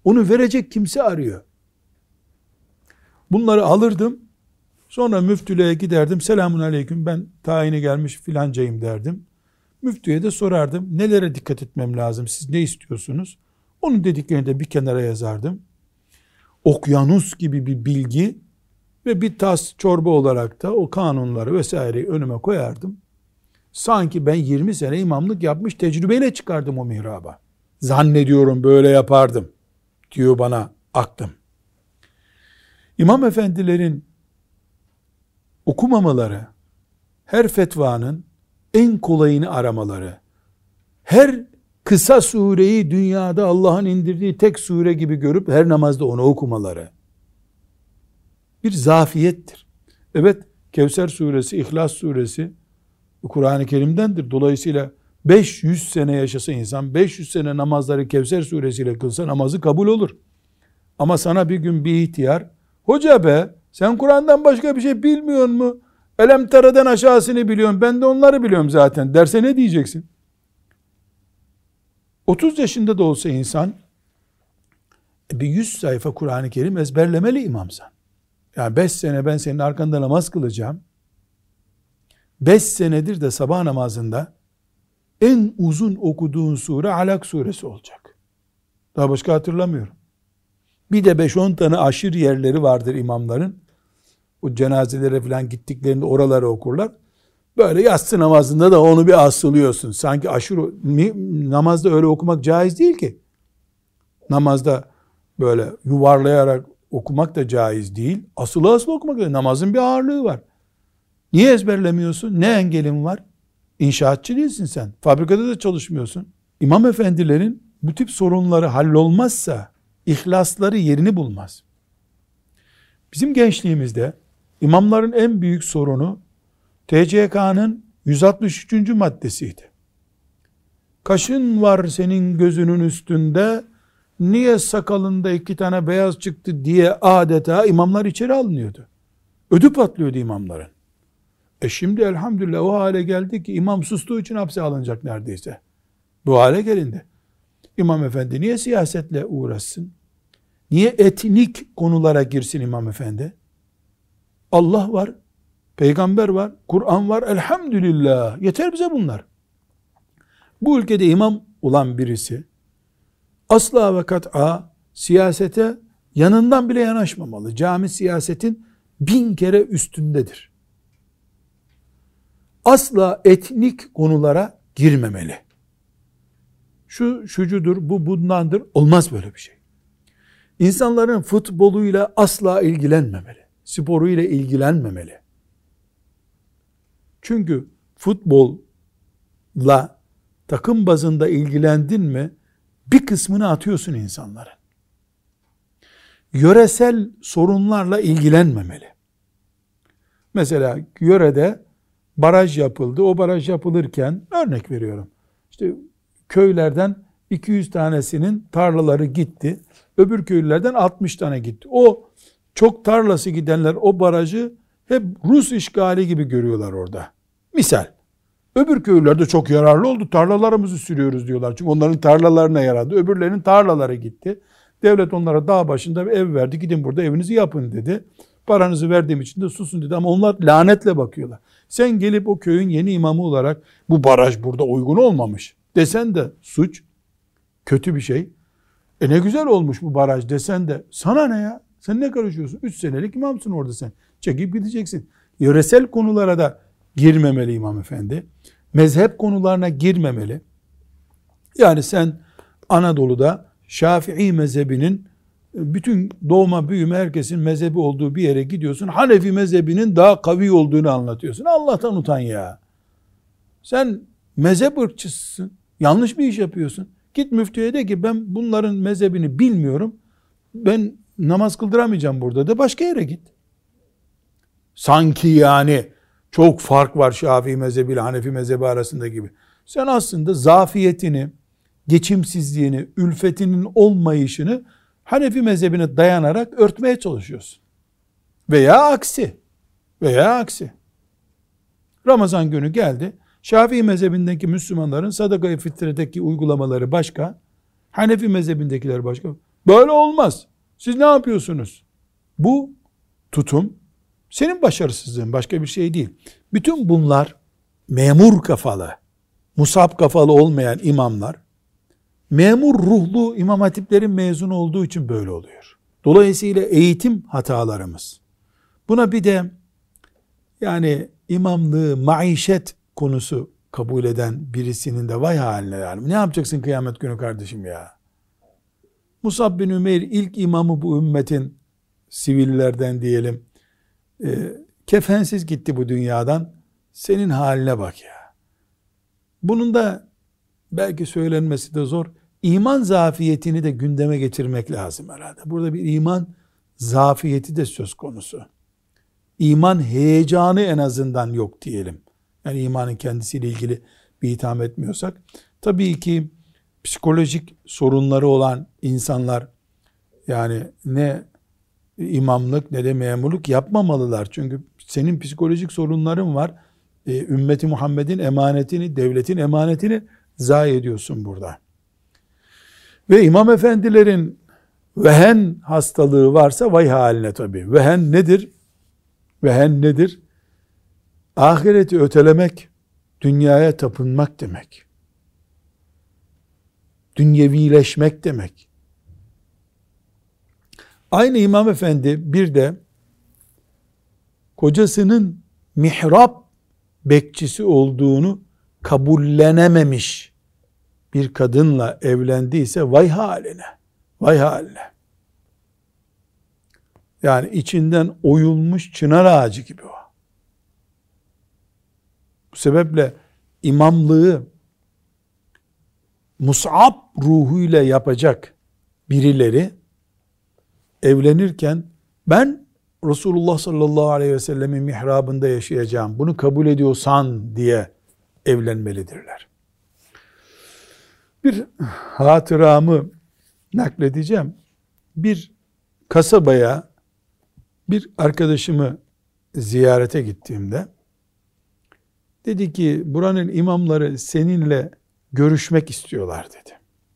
Onu verecek kimse arıyor. Bunları alırdım. Sonra müftülüğe giderdim. Selamun aleyküm, ben tayini gelmiş filancayım derdim. Müftüye de sorardım. Nelere dikkat etmem lazım? Siz ne istiyorsunuz? Onun dediklerini de bir kenara yazardım. Okyanus gibi bir bilgi ve bir tas çorba olarak da o kanunları vesaireyi önüme koyardım. Sanki ben yirmi sene imamlık yapmış tecrübeyle çıkardım o mihraba. Zannediyorum böyle yapardım diyor bana aklım. İmam efendilerin okumamaları, her fetvanın en kolayını aramaları, her kısa sureyi dünyada Allah'ın indirdiği tek sure gibi görüp her namazda onu okumaları bir zafiyettir. Evet, Kevser suresi, İhlas suresi Kur'an-ı Kerim'dendir. Dolayısıyla beş yüz sene yaşasa insan, beş yüz sene namazları Kevser suresiyle kılsa namazı kabul olur. Ama sana bir gün bir ihtiyar, hoca be sen Kur'an'dan başka bir şey bilmiyor mu? Elem Tera'dan aşağısını biliyorum, ben de onları biliyorum zaten derse ne diyeceksin? otuz yaşında da olsa insan bir yüz sayfa Kur'an-ı Kerim ezberlemeli imamsan. Yani beş sene ben senin arkanda namaz kılacağım. beş senedir de sabah namazında en uzun okuduğun sure Alak suresi olacak. Daha başka hatırlamıyorum. Bir de beş on tane aşır yerleri vardır imamların. O cenazelere falan gittiklerinde oraları okurlar. Böyle yatsı namazında da onu bir asılıyorsun. Sanki aşırı namazda öyle okumak caiz değil ki. Namazda böyle yuvarlayarak okumak da caiz değil. Asılı asılı okumak da, namazın bir ağırlığı var. Niye ezberlemiyorsun? Ne engelin var? İnşaatçı değilsin sen. Fabrikada da çalışmıyorsun. İmam efendilerin bu tip sorunları hallolmazsa ihlasları yerini bulmaz. Bizim gençliğimizde imamların en büyük sorunu T C K'nın yüz altmış üçüncü maddesiydi. Kaşın var senin gözünün üstünde, niye sakalında iki tane beyaz çıktı diye adeta imamlar içeri alınıyordu. Ödü patlıyordu imamların. E şimdi elhamdülillah o hale geldi ki imam sustuğu için hapse alınacak neredeyse. Bu hale gelindi. İmam efendi niye siyasetle uğraşsın? Niye etnik konulara girsin imam efendi? Allah var, peygamber var, Kur'an var, elhamdülillah. Yeter bize bunlar. Bu ülkede imam olan birisi asla ve kat'a siyasete yanından bile yanaşmamalı. Cami siyasetin bin kere üstündedir. Asla etnik konulara girmemeli. Şu şucudur, bu bundandır. Olmaz böyle bir şey. İnsanların futboluyla asla ilgilenmemeli. Sporuyla ilgilenmemeli. Çünkü futbolla takım bazında ilgilendin mi bir kısmını atıyorsun insanların. Yöresel sorunlarla ilgilenmemeli. Mesela yörede baraj yapıldı. O baraj yapılırken örnek veriyorum. İşte köylerden iki yüz tanesinin tarlaları gitti. Öbür köylerden altmış tane gitti. O çok tarlası gidenler o barajı hep Rus işgali gibi görüyorlar orada. Misal. Öbür köylerde çok yararlı oldu. Tarlalarımızı sürüyoruz diyorlar. Çünkü onların tarlalarına yaradı. Öbürlerinin tarlaları gitti. Devlet onlara dağ başında bir ev verdi. Gidin burada evinizi yapın dedi. Paranızı verdiğim için de susun dedi. Ama onlar lanetle bakıyorlar. Sen gelip o köyün yeni imamı olarak bu baraj burada uygun olmamış desen de suç, kötü bir şey. E ne güzel olmuş bu baraj desen de sana ne ya? Sen ne karışıyorsun? Üç senelik imamsın orada sen. Çekip gideceksin. Yöresel konulara da girmemeli imam efendi. Mezhep konularına girmemeli. Yani sen Anadolu'da Şafii mezhebinin bütün doğma büyüme herkesin mezhebi olduğu bir yere gidiyorsun. Hanefi mezhebinin daha kavi olduğunu anlatıyorsun. Allah'tan utan ya. Sen mezhep ırkçısın. Yanlış bir iş yapıyorsun. Git müftüye de ki ben bunların mezhebini bilmiyorum. Ben namaz kıldıramayacağım burada de başka yere git. Sanki yani çok fark var Şafii mezhebi ile Hanefi mezhebi arasında gibi. Sen aslında zafiyetini, geçimsizliğini, ülfetinin olmayışını Hanefi mezhebine dayanarak örtmeye çalışıyorsun. Veya aksi. Veya aksi. Ramazan günü geldi. Şafii mezhebindeki Müslümanların sadaka-i fitredeki uygulamaları başka. Hanefi mezhebindekiler başka. Böyle olmaz. Siz ne yapıyorsunuz? Bu tutum senin başarısızlığın, başka bir şey değil. Bütün bunlar memur kafalı, musab kafalı olmayan imamlar, memur ruhlu imam hatiplerin mezunu olduğu için böyle oluyor. Dolayısıyla eğitim hatalarımız. Buna bir de yani imamlığı maişet konusu kabul eden birisinin de vay haline yani. Ne yapacaksın kıyamet günü kardeşim ya? Musab bin Ümeyr ilk imamı bu ümmetin, sivillerden diyelim, e, kefensiz gitti bu dünyadan. Senin haline bak ya. Bunun da belki söylenmesi de zor. İman zafiyetini de gündeme getirmek lazım herhalde. Burada bir iman zafiyeti de söz konusu. İman heyecanı en azından yok diyelim. Yani imanın kendisiyle ilgili bir itham etmiyorsak. Tabii ki psikolojik sorunları olan insanlar yani ne imamlık ne de memurluk yapmamalılar. Çünkü senin psikolojik sorunların var. Ee, ümmeti Muhammed'in emanetini, devletin emanetini zayi ediyorsun burada. Ve imam efendilerin vehen hastalığı varsa vay haline tabii. Vehen nedir? Vehen nedir? Ahireti ötelemek, dünyaya tapınmak demek. Dünyevileşmek demek. Aynı imam efendi bir de kocasının mihrap bekçisi olduğunu kabullenememiş bir kadınla evlendiyse vay haline, vay haline. Yani içinden oyulmuş çınar ağacı gibi o. Bu sebeple imamlığı Mus'ab ruhuyla yapacak birileri evlenirken ben Resulullah sallallahu aleyhi ve sellemin mihrabında yaşayacağım, bunu kabul ediyorsan diye evlenmelidirler. Bir hatıramı nakledeceğim. Bir kasabaya bir arkadaşımı ziyarete gittiğimde dedi ki buranın imamları seninle görüşmek istiyorlar dedi.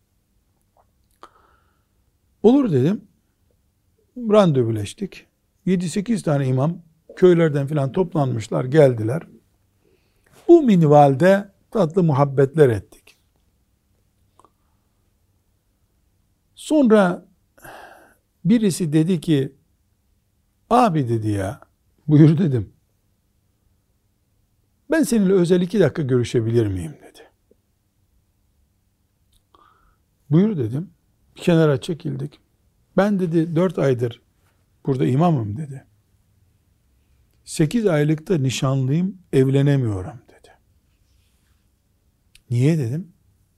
Olur dedim. Randevuleştik. yedi sekiz tane imam köylerden filan toplanmışlar, geldiler. Bu minvalde tatlı muhabbetler ettik. Sonra birisi dedi ki abi dedi ya, buyur dedim. Ben seninle özel iki dakika görüşebilir miyim dedi. Buyur dedim. Bir kenara çekildik. Ben dedi dört aydır burada imamım dedi. Sekiz aylıkta nişanlıyım, evlenemiyorum dedi. Niye dedim.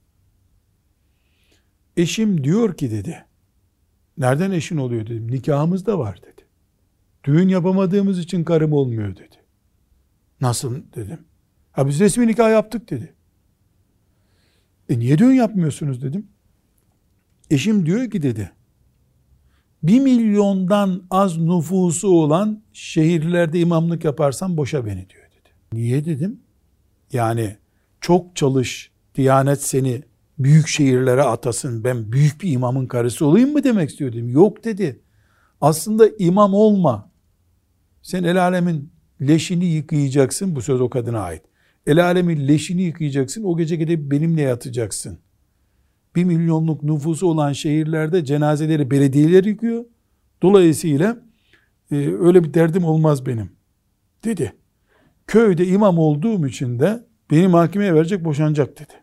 Eşim diyor ki dedi. Nereden eşin oluyor dedim. Nikahımız da var dedi. Düğün yapamadığımız için karım olmuyor dedi. Nasıl dedim. Ha biz resmi nikah yaptık dedi. E niye düğün yapmıyorsunuz dedim. Eşim diyor ki dedi. Bir milyondan az nüfusu olan şehirlerde imamlık yaparsam boşa beni diyor dedi. Niye dedim. Yani çok çalış, Diyanet seni büyük şehirlere atasın, ben büyük bir imamın karısı olayım mı demek istiyor dedim. Yok dedi. Aslında imam olma. Sen el alemin leşini yıkayacaksın. Bu söz o kadına ait. El alemin leşini yıkayacaksın. O gece gidip benimle yatacaksın. Bir milyonluk nüfusu olan şehirlerde cenazeleri belediyeler yıkıyor. Dolayısıyla e, öyle bir derdim olmaz benim dedi. Köyde imam olduğum için de beni mahkemeye verecek, boşanacak dedi.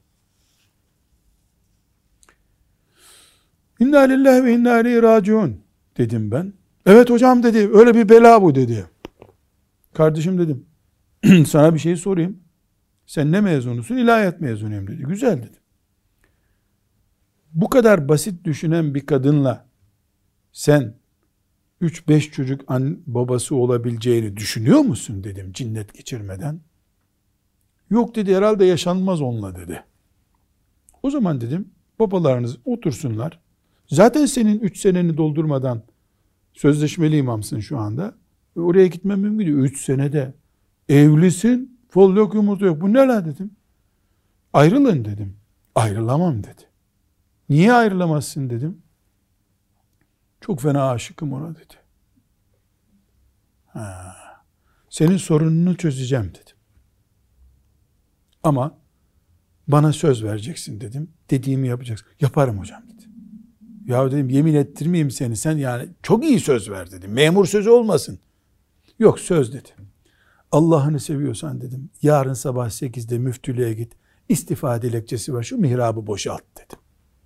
İnna lillahi ve inna ileyhi raciun dedim ben. Evet hocam dedi, öyle bir bela bu dedi. Kardeşim dedim, sana bir şey sorayım. Sen ne mezunusun? İlahiyat mezunuyum dedi. Güzel dedi. Bu kadar basit düşünen bir kadınla sen üç beş çocuk an, babası olabileceğini düşünüyor musun dedim cinnet geçirmeden. Yok dedi, herhalde yaşanmaz onunla dedi. O zaman dedim babalarınız otursunlar. Zaten senin üç seneni doldurmadan sözleşmeli imamsın şu anda. Oraya gitmem mümkün değil. üç senede evlisin, fol yok yumurta yok. Bu ne la dedim. Ayrılın dedim. Ayrılamam dedi. Niye ayrılamazsın dedim. Çok fena aşıkım ona dedi. Ha. Senin sorununu çözeceğim dedim. Ama bana söz vereceksin dedim. Dediğimi yapacaksın. Yaparım hocam dedi. Ya dedim yemin ettirmeyeyim seni, sen yani çok iyi söz ver dedim. Memur sözü olmasın. Yok söz dedi. Allah'ını seviyorsan dedim, yarın sabah sekizde müftülüğe git. İstifa dilekçesi var, şu mihrabı boşalt dedim.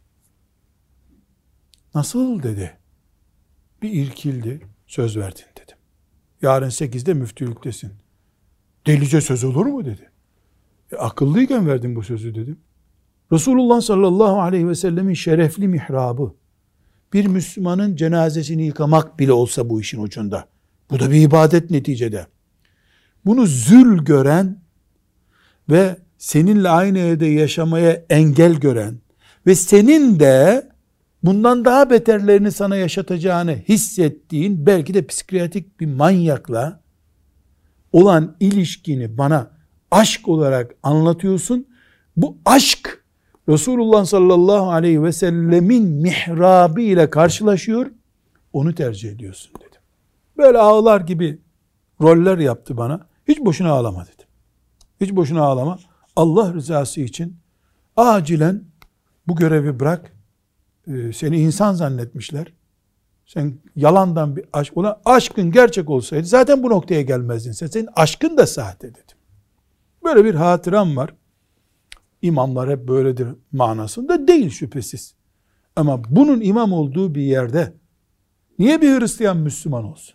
Nasıl dedi. Bir irkildi. Söz verdin dedim. Yarın sekizde müftülüktesin. Delice söz olur mu dedi. E, akıllıyken verdim bu sözü dedim. Resulullah sallallahu aleyhi ve sellemin şerefli mihrabı. Bir Müslümanın cenazesini yıkamak bile olsa bu işin ucunda. Bu da bir ibadet neticede. Bunu zül gören ve seninle aynı evde yaşamaya engel gören ve senin de bundan daha beterlerini sana yaşatacağını hissettiğin belki de psikiyatrik bir manyakla olan ilişkini bana aşk olarak anlatıyorsun. Bu aşk Resulullah sallallahu aleyhi ve sellemin mihrabı ile karşılaşıyor. Onu tercih ediyorsun dedim. Böyle ağlar gibi roller yaptı bana. Hiç boşuna ağlama dedim. Hiç boşuna ağlama. Allah rızası için acilen bu görevi bırak. Ee, seni insan zannetmişler. Sen yalandan bir aşk, ona aşkın gerçek olsaydı zaten bu noktaya gelmezdin sen. Senin aşkın da sahte dedim. Böyle bir hatıram var. İmamlar hep böyledir manasında değil şüphesiz. Ama bunun imam olduğu bir yerde niye bir Hristiyan Müslüman olsun?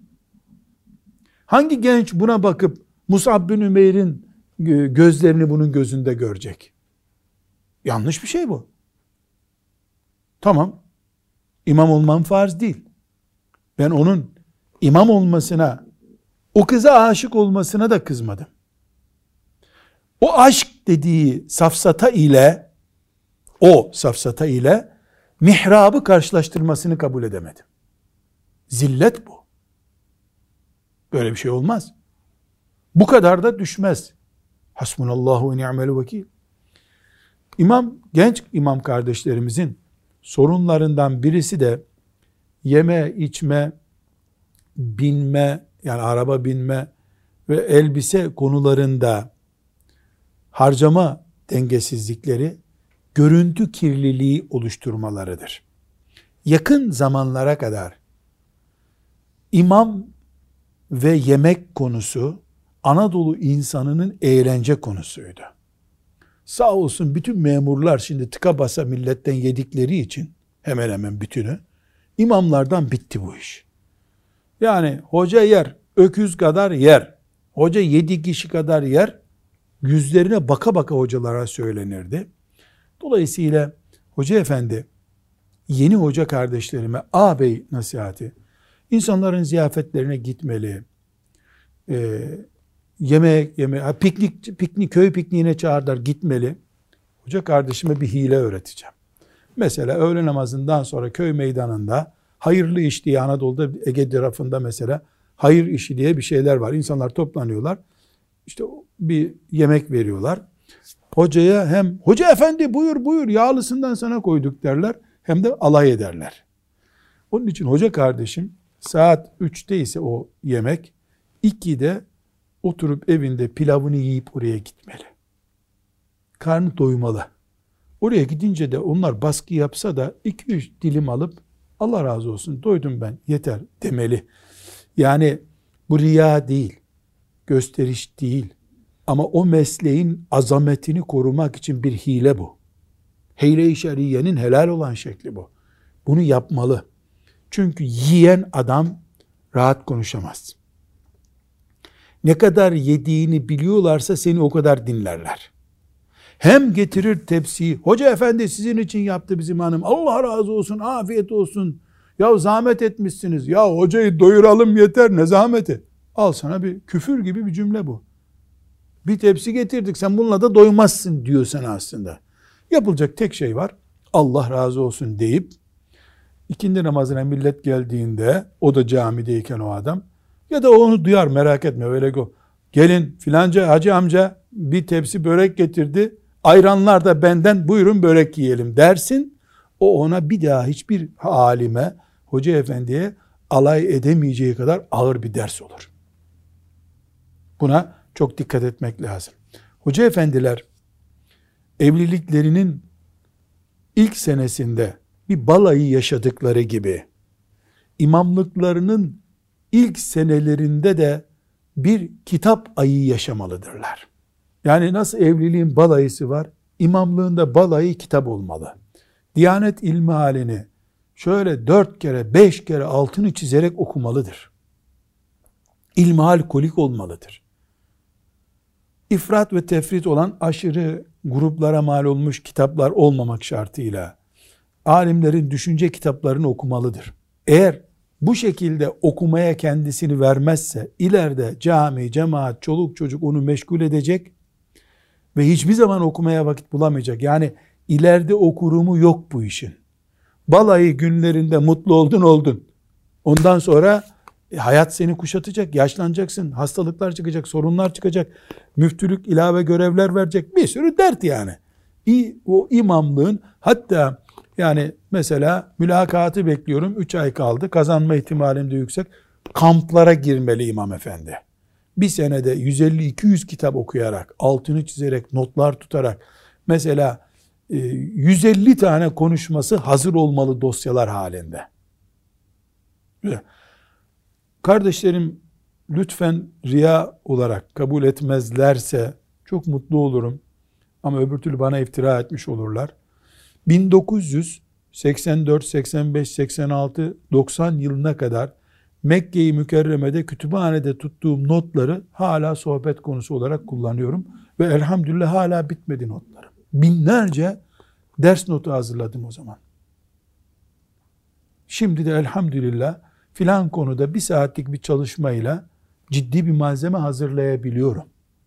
Hangi genç buna bakıp Mus'ab bin Ümeyr'in gözlerini bunun gözünde görecek? Yanlış bir şey bu. Tamam, imam olmam farz değil. Ben onun imam olmasına, o kıza aşık olmasına da kızmadım. O aşk dediği safsata ile, o safsata ile mihrabı karşılaştırmasını kabul edemedim. Zillet bu. Böyle bir şey olmaz. Bu kadar da düşmez. Hasbunallahu ve ni'mel vekil. İmam, genç imam kardeşlerimizin sorunlarından birisi de yeme, içme, binme, yani araba binme ve elbise konularında harcama dengesizlikleri, görüntü kirliliği oluşturmalarıdır. Yakın zamanlara kadar imam ve yemek konusu Anadolu insanının eğlence konusuydu. Sağ olsun bütün memurlar şimdi tıka basa milletten yedikleri için hemen hemen bütünü, imamlardan bitti bu iş. Yani hoca yer, öküz kadar yer. Hoca yedi kişi kadar yer. Yüzlerine baka baka hocalara söylenirdi. Dolayısıyla hoca efendi, yeni hoca kardeşlerime ağabey nasihati, insanların ziyafetlerine gitmeli, e, yemek yeme, piknik, piknik köy pikniğine çağırdılar, gitmeli. Hoca kardeşime bir hile öğreteceğim. Mesela öğle namazından sonra köy meydanında hayırlı iş diye, Anadolu'da Ege tarafında mesela hayır işi diye bir şeyler var. İnsanlar toplanıyorlar. İşte bir yemek veriyorlar. Hocaya hem hoca efendi buyur buyur yağlısından sana koyduk derler, hem de alay ederler. Onun için hoca kardeşim saat üçte ise o yemek, ikide oturup evinde pilavını yiyip oraya gitmeli. Karnı doymalı. Oraya gidince de onlar baskı yapsa da iki üç dilim alıp Allah razı olsun doydum ben yeter demeli. Yani bu riya değil, gösteriş değil. Ama o mesleğin azametini korumak için bir hile bu. Hile-i şeriyenin helal olan şekli bu. Bunu yapmalı. Çünkü yiyen adam rahat konuşamaz. Ne kadar yediğini biliyorlarsa seni o kadar dinlerler. Hem getirir tepsiyi, hoca efendi sizin için yaptı bizim hanım, Allah razı olsun, afiyet olsun. Ya zahmet etmişsiniz, ya hocayı doyuralım yeter, ne zahmeti. Al sana bir küfür gibi bir cümle bu. Bir tepsi getirdik, sen bununla da doymazsın diyor sana aslında. Yapılacak tek şey var, Allah razı olsun deyip, ikindi namazına millet geldiğinde, o da camideyken o adam, ya da onu duyar, merak etme öyle go. Gelin filanca hacı amca bir tepsi börek getirdi, ayranlar da benden, buyurun börek yiyelim dersin. O ona bir daha hiçbir alime, hoca efendiye alay edemeyeceği kadar ağır bir ders olur. Buna çok dikkat etmek lazım. Hoca efendiler evliliklerinin ilk senesinde bir balayı yaşadıkları gibi imamlıklarının ilk senelerinde de bir kitap ayı yaşamalıdırlar. Yani nasıl evliliğin balayısı var, imamlığında balayı kitap olmalı. Diyanet ilmihalini şöyle dört kere, beş kere altını çizerek okumalıdır. İlmihal kolik olmalıdır. İfrat ve tefrit olan aşırı gruplara mal olmuş kitaplar olmamak şartıyla alimlerin düşünce kitaplarını okumalıdır. Eğer bu şekilde okumaya kendisini vermezse ileride cami, cemaat, çoluk çocuk onu meşgul edecek ve hiçbir zaman okumaya vakit bulamayacak. Yani ileride okurumu yok bu işin. Balayı günlerinde mutlu oldun oldun. Ondan sonra e, hayat seni kuşatacak, yaşlanacaksın, hastalıklar çıkacak, sorunlar çıkacak, müftülük ilave görevler verecek, bir sürü dert yani. İ, o imamlığın hatta yani mesela mülakatı bekliyorum, üç ay kaldı, kazanma ihtimalim de yüksek, kamplara girmeli imam efendi. Bir senede yüz elli iki yüz kitap okuyarak, altını çizerek, notlar tutarak, mesela yüz elli tane konuşması hazır olmalı dosyalar halinde. Kardeşlerim lütfen riya olarak kabul etmezlerse çok mutlu olurum. Ama öbür türlü bana iftira etmiş olurlar. bin dokuz yüz seksen dört, seksen beş, seksen altı, doksan yılına kadar Mekke-i Mükerreme'de kütüphanede tuttuğum notları hala sohbet konusu olarak kullanıyorum. Ve elhamdülillah hala bitmedi notlarım. Binlerce ders notu hazırladım o zaman. Şimdi de elhamdülillah filan konuda bir saatlik bir çalışmayla ciddi bir malzeme hazırlayabiliyorum.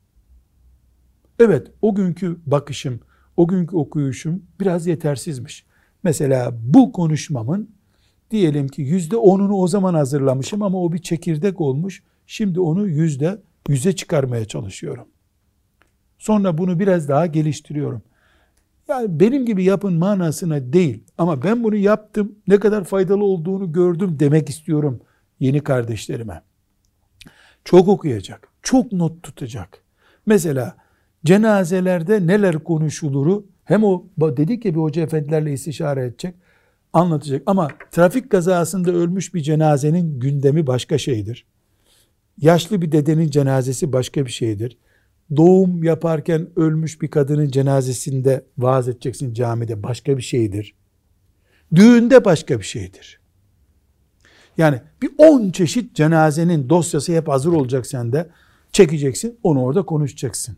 Evet, o günkü bakışım, o günkü okuyuşum biraz yetersizmiş. Mesela bu konuşmamın diyelim ki yüzde onunu o zaman hazırlamışım ama o bir çekirdek olmuş. Şimdi onu yüzde yüze çıkarmaya çalışıyorum. Sonra bunu biraz daha geliştiriyorum. Yani benim gibi yapın manasına değil ama ben bunu yaptım, ne kadar faydalı olduğunu gördüm demek istiyorum yeni kardeşlerime. Çok okuyacak, çok not tutacak. Mesela cenazelerde neler konuşuluru hem o dedik ya bir hoca efendilerle istişare edecek, anlatacak. Ama trafik kazasında ölmüş bir cenazenin gündemi başka şeydir. Yaşlı bir dedenin cenazesi başka bir şeydir. Doğum yaparken ölmüş bir kadının cenazesinde vaaz edeceksin camide, başka bir şeydir. Düğünde başka bir şeydir. Yani bir on çeşit cenazenin dosyası hep hazır olacak sende. Çekeceksin, onu orada konuşacaksın.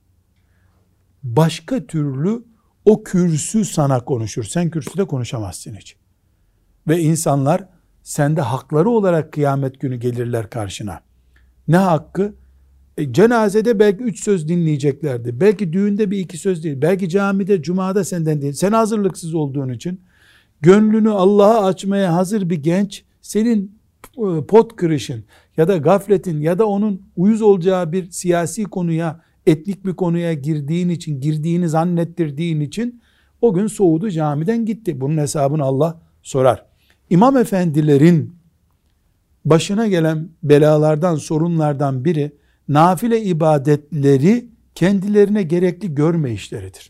Başka türlü o kürsü sana konuşur. Sen kürsüde konuşamazsın hiç. Ve insanlar sende hakları olarak kıyamet günü gelirler karşına. Ne hakkı? E, cenazede belki üç söz dinleyeceklerdi. Belki düğünde bir iki söz değil. Belki camide, cumada senden değil. Sen hazırlıksız olduğun için gönlünü Allah'a açmaya hazır bir genç senin pot kırışın ya da gafletin ya da onun uyuz olacağı bir siyasi konuya, etnik bir konuya girdiğin için, girdiğini zannettirdiğin için o gün soğudu, camiden gitti. Bunun hesabını Allah sorar. İmam efendilerin başına gelen belalardan, sorunlardan biri nafile ibadetleri kendilerine gerekli görme işleridir.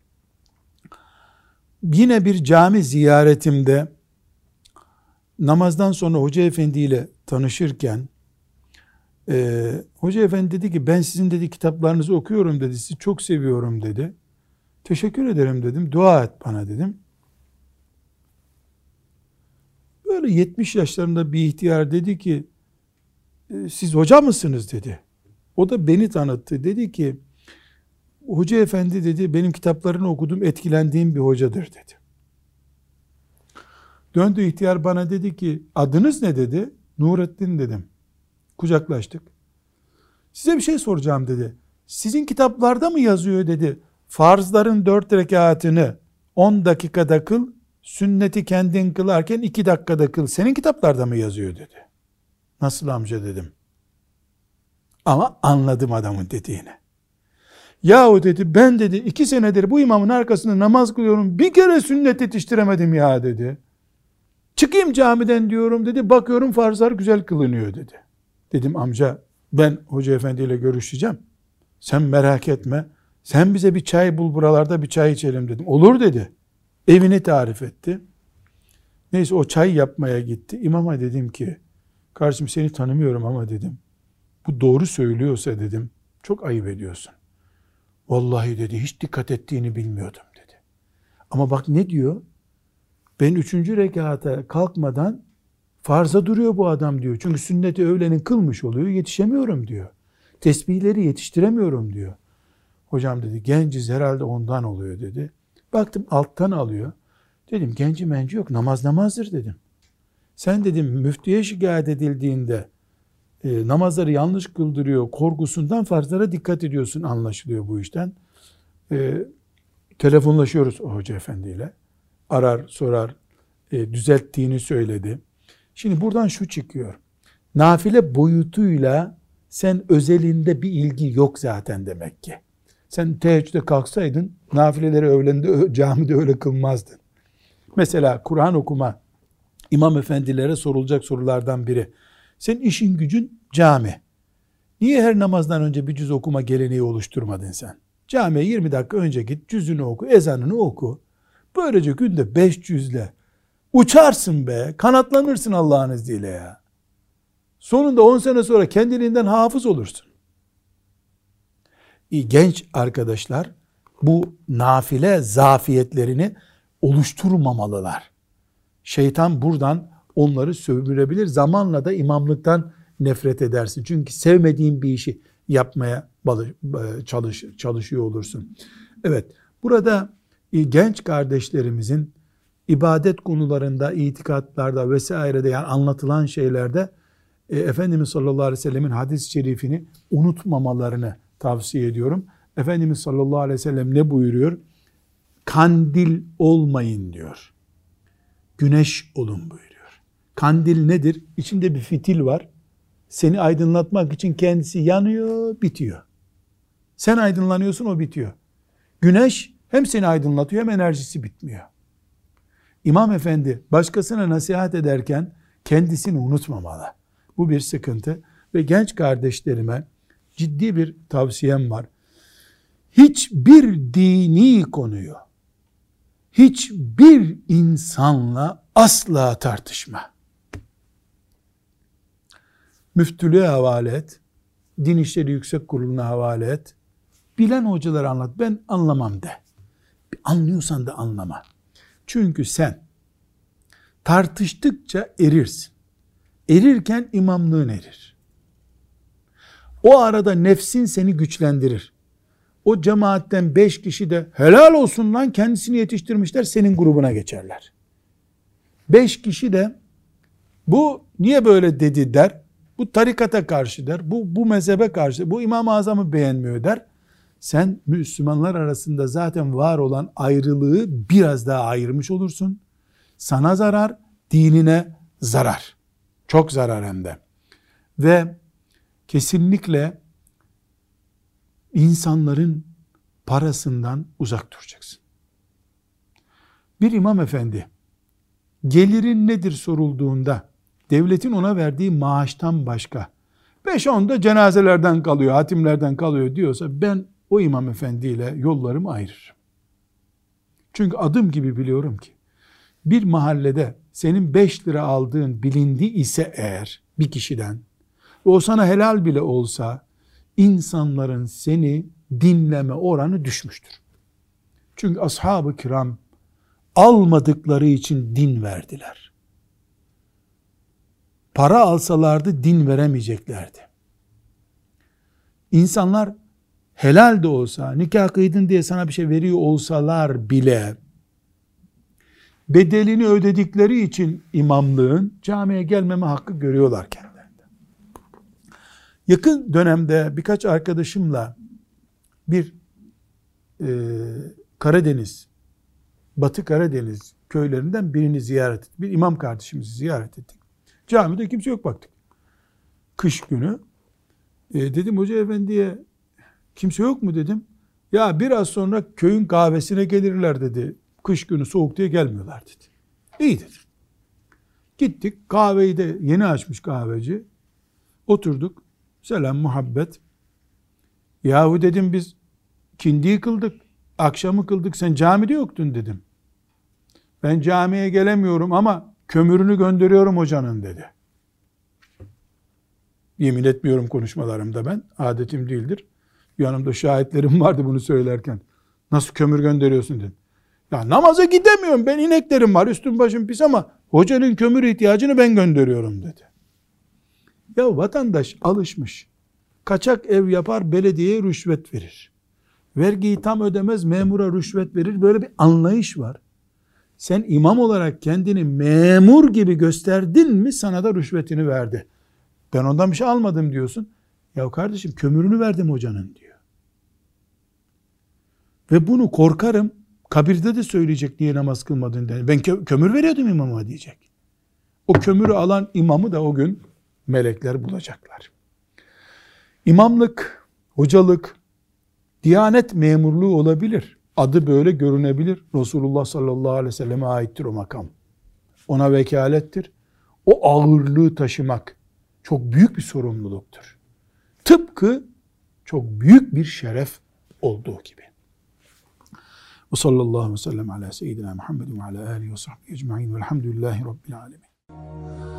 Yine bir cami ziyaretimde namazdan sonra hoca efendi ile tanışırken e, hoca efendi dedi ki ben sizin dedi kitaplarınızı okuyorum dedi, sizi çok seviyorum dedi. Teşekkür ederim dedim, dua et bana dedim. Böyle yetmiş yaşlarında bir ihtiyar dedi ki e, siz hoca mısınız dedi. O da beni tanıttı. Dedi ki hoca efendi dedi benim kitaplarını okudum, etkilendiğim bir hocadır dedi. Döndü ihtiyar bana dedi ki adınız ne dedi? Nurettin dedim. Kucaklaştık. Size bir şey soracağım dedi. Sizin kitaplarda mı yazıyor dedi. Farzların dört rekatını on dakikada kıl, sünneti kendin kılarken iki dakikada kıl. Senin kitaplarda mı yazıyor dedi. Nasıl amca dedim. Ama anladım adamın dediğini. Yahu dedi ben dedi iki senedir bu imamın arkasında namaz kılıyorum, bir kere sünnet yetiştiremedim ya dedi. Çıkayım camiden diyorum dedi. Bakıyorum farzlar güzel kılınıyor dedi. Dedim amca ben hoca efendiyle görüşeceğim. Sen merak etme. Sen bize bir çay bul buralarda bir çay içelim dedim. Olur dedi. Evini tarif etti. Neyse o çay yapmaya gitti. İmama dedim ki kardeşim seni tanımıyorum ama dedim. Bu doğru söylüyorsa dedim. Çok ayıp ediyorsun. Vallahi dedi hiç dikkat ettiğini bilmiyordum dedi. Ama bak ne diyor? Ben üçüncü rekata kalkmadan farza duruyor bu adam diyor. Çünkü sünnet-i öğlenin kılmış oluyor. Yetişemiyorum diyor. Tesbihleri yetiştiremiyorum diyor. Hocam dedi genciz herhalde ondan oluyor dedi. Baktım alttan alıyor. Dedim genci menci yok namaz namazdır dedim. Sen dedim müftüye şikayet edildiğinde e, namazları yanlış kıldırıyor korkusundan farzlara dikkat ediyorsun anlaşılıyor bu işten. E, telefonlaşıyoruz o hoca efendiyle. Arar sorar e, düzelttiğini söyledi. Şimdi buradan şu çıkıyor. Nafile boyutuyla sen özelinde bir ilgi yok zaten demek ki. Sen teheccüde kalksaydın nafileleri öğlende camide öyle kılmazdın. Mesela Kur'an okuma imam efendilere sorulacak sorulardan biri. Senin işin gücün cami. Niye her namazdan önce bir cüz okuma geleneği oluşturmadın sen? Camiye yirmi dakika önce git, cüzünü oku, ezanını oku. Böylece günde beş cüzle uçarsın be, kanatlanırsın Allah'ın izniyle ya. Sonunda on sene sonra kendiliğinden hafız olursun. Genç arkadaşlar bu nafile zafiyetlerini oluşturmamalılar. Şeytan buradan onları sömürebilir. Zamanla da imamlıktan nefret edersin. Çünkü sevmediğin bir işi yapmaya çalış, çalışıyor olursun. Evet, burada genç kardeşlerimizin ibadet konularında, itikatlarda vesairede yani anlatılan şeylerde e, Efendimiz sallallahu aleyhi ve sellemin hadis-i şerifini unutmamalarını tavsiye ediyorum. Efendimiz sallallahu aleyhi ve sellem ne buyuruyor? Kandil olmayın diyor. Güneş olun buyuruyor. Kandil nedir? İçinde bir fitil var. Seni aydınlatmak için kendisi yanıyor, bitiyor. Sen aydınlanıyorsun, o bitiyor. Güneş hem seni aydınlatıyor hem enerjisi bitmiyor. İmam efendi başkasına nasihat ederken kendisini unutmamalı. Bu bir sıkıntı ve genç kardeşlerime ciddi bir tavsiyem var. Hiçbir dini konuyu hiçbir insanla asla tartışma. Müftülüğe havale et, Din İşleri Yüksek Kurulu'na havale et, bilen hocaları anlat, ben anlamam de. Anlıyorsan da anlama. Çünkü sen tartıştıkça erirsin. Erirken imamlığın erir. O arada nefsin seni güçlendirir. O cemaatten beş kişi de helal olsun lan kendisini yetiştirmişler senin grubuna geçerler. Beş kişi de bu niye böyle dedi der. Bu tarikata karşı der. Bu, bu mezhebe karşı. Bu İmam-ı Azam'ı beğenmiyor der. Sen Müslümanlar arasında zaten var olan ayrılığı biraz daha ayırmış olursun. Sana zarar, dinine zarar. Çok zarar hem de. Ve kesinlikle insanların parasından uzak duracaksın. Bir imam efendi gelirin nedir sorulduğunda devletin ona verdiği maaştan başka beş on da cenazelerden kalıyor, hatimlerden kalıyor diyorsa ben o imam efendiyle yollarımı ayırırım. Çünkü adım gibi biliyorum ki bir mahallede senin beş lira aldığın bilindi ise eğer bir kişiden ve o sana helal bile olsa insanların seni dinleme oranı düşmüştür. Çünkü ashab-ı kiram almadıkları için din verdiler. Para alsalardı din veremeyeceklerdi. İnsanlar helal de olsa, nikah kıydın diye sana bir şey veriyor olsalar bile bedelini ödedikleri için imamlığın camiye gelmeme hakkı görüyorlar kendilerinde. Yakın dönemde birkaç arkadaşımla bir e, Karadeniz, Batı Karadeniz köylerinden birini ziyaret ettik. Bir imam kardeşimizi ziyaret ettik. Camide kimse yok baktık. Kış günü. E, dedim hoca efendiye kimse yok mu dedim. Ya biraz sonra köyün kahvesine gelirler dedi. Kış günü soğuk diye gelmiyorlar dedi. İyi dedim. Gittik, kahveyi de yeni açmış kahveci. Oturduk, selam muhabbet. Yahu dedim, biz kindiyi kıldık, akşamı kıldık, sen camide yoktun dedim. Ben camiye gelemiyorum ama kömürünü gönderiyorum hocanın dedi. Yemin etmiyorum konuşmalarımda ben, adetim değildir. Yanımda şahitlerim vardı bunu söylerken. Nasıl kömür gönderiyorsun dedim. Ya namaza gidemiyorum, ben ineklerim var, üstüm başım pis ama hocanın kömür ihtiyacını ben gönderiyorum dedi. Ya vatandaş alışmış. Kaçak ev yapar, belediyeye rüşvet verir. Vergiyi tam ödemez, memura rüşvet verir. Böyle bir anlayış var. Sen imam olarak kendini memur gibi gösterdin mi, sana da rüşvetini verdi. Ben ondan bir şey almadım diyorsun. Ya kardeşim, kömürünü verdim hocanın diyor. Ve bunu korkarım, kabirde de söyleyecek niye namaz kılmadın diye. Ben kö- kömür veriyordum imama diyecek. O kömürü alan imamı da o gün melekler bulacaklar. İmamlık, hocalık, Diyanet memurluğu olabilir. Adı böyle görünebilir. Resulullah sallallahu aleyhi ve selleme aittir o makam. Ona vekalettir. O ağırlığı taşımak çok büyük bir sorumluluktur. Tıpkı çok büyük bir şeref olduğu gibi. Ve sallallahu aleyhi ve sellem ala seyyidina Muhammed ve ala alihi ve sahbihi ecma'in velhamdülillahi rabbil alemin.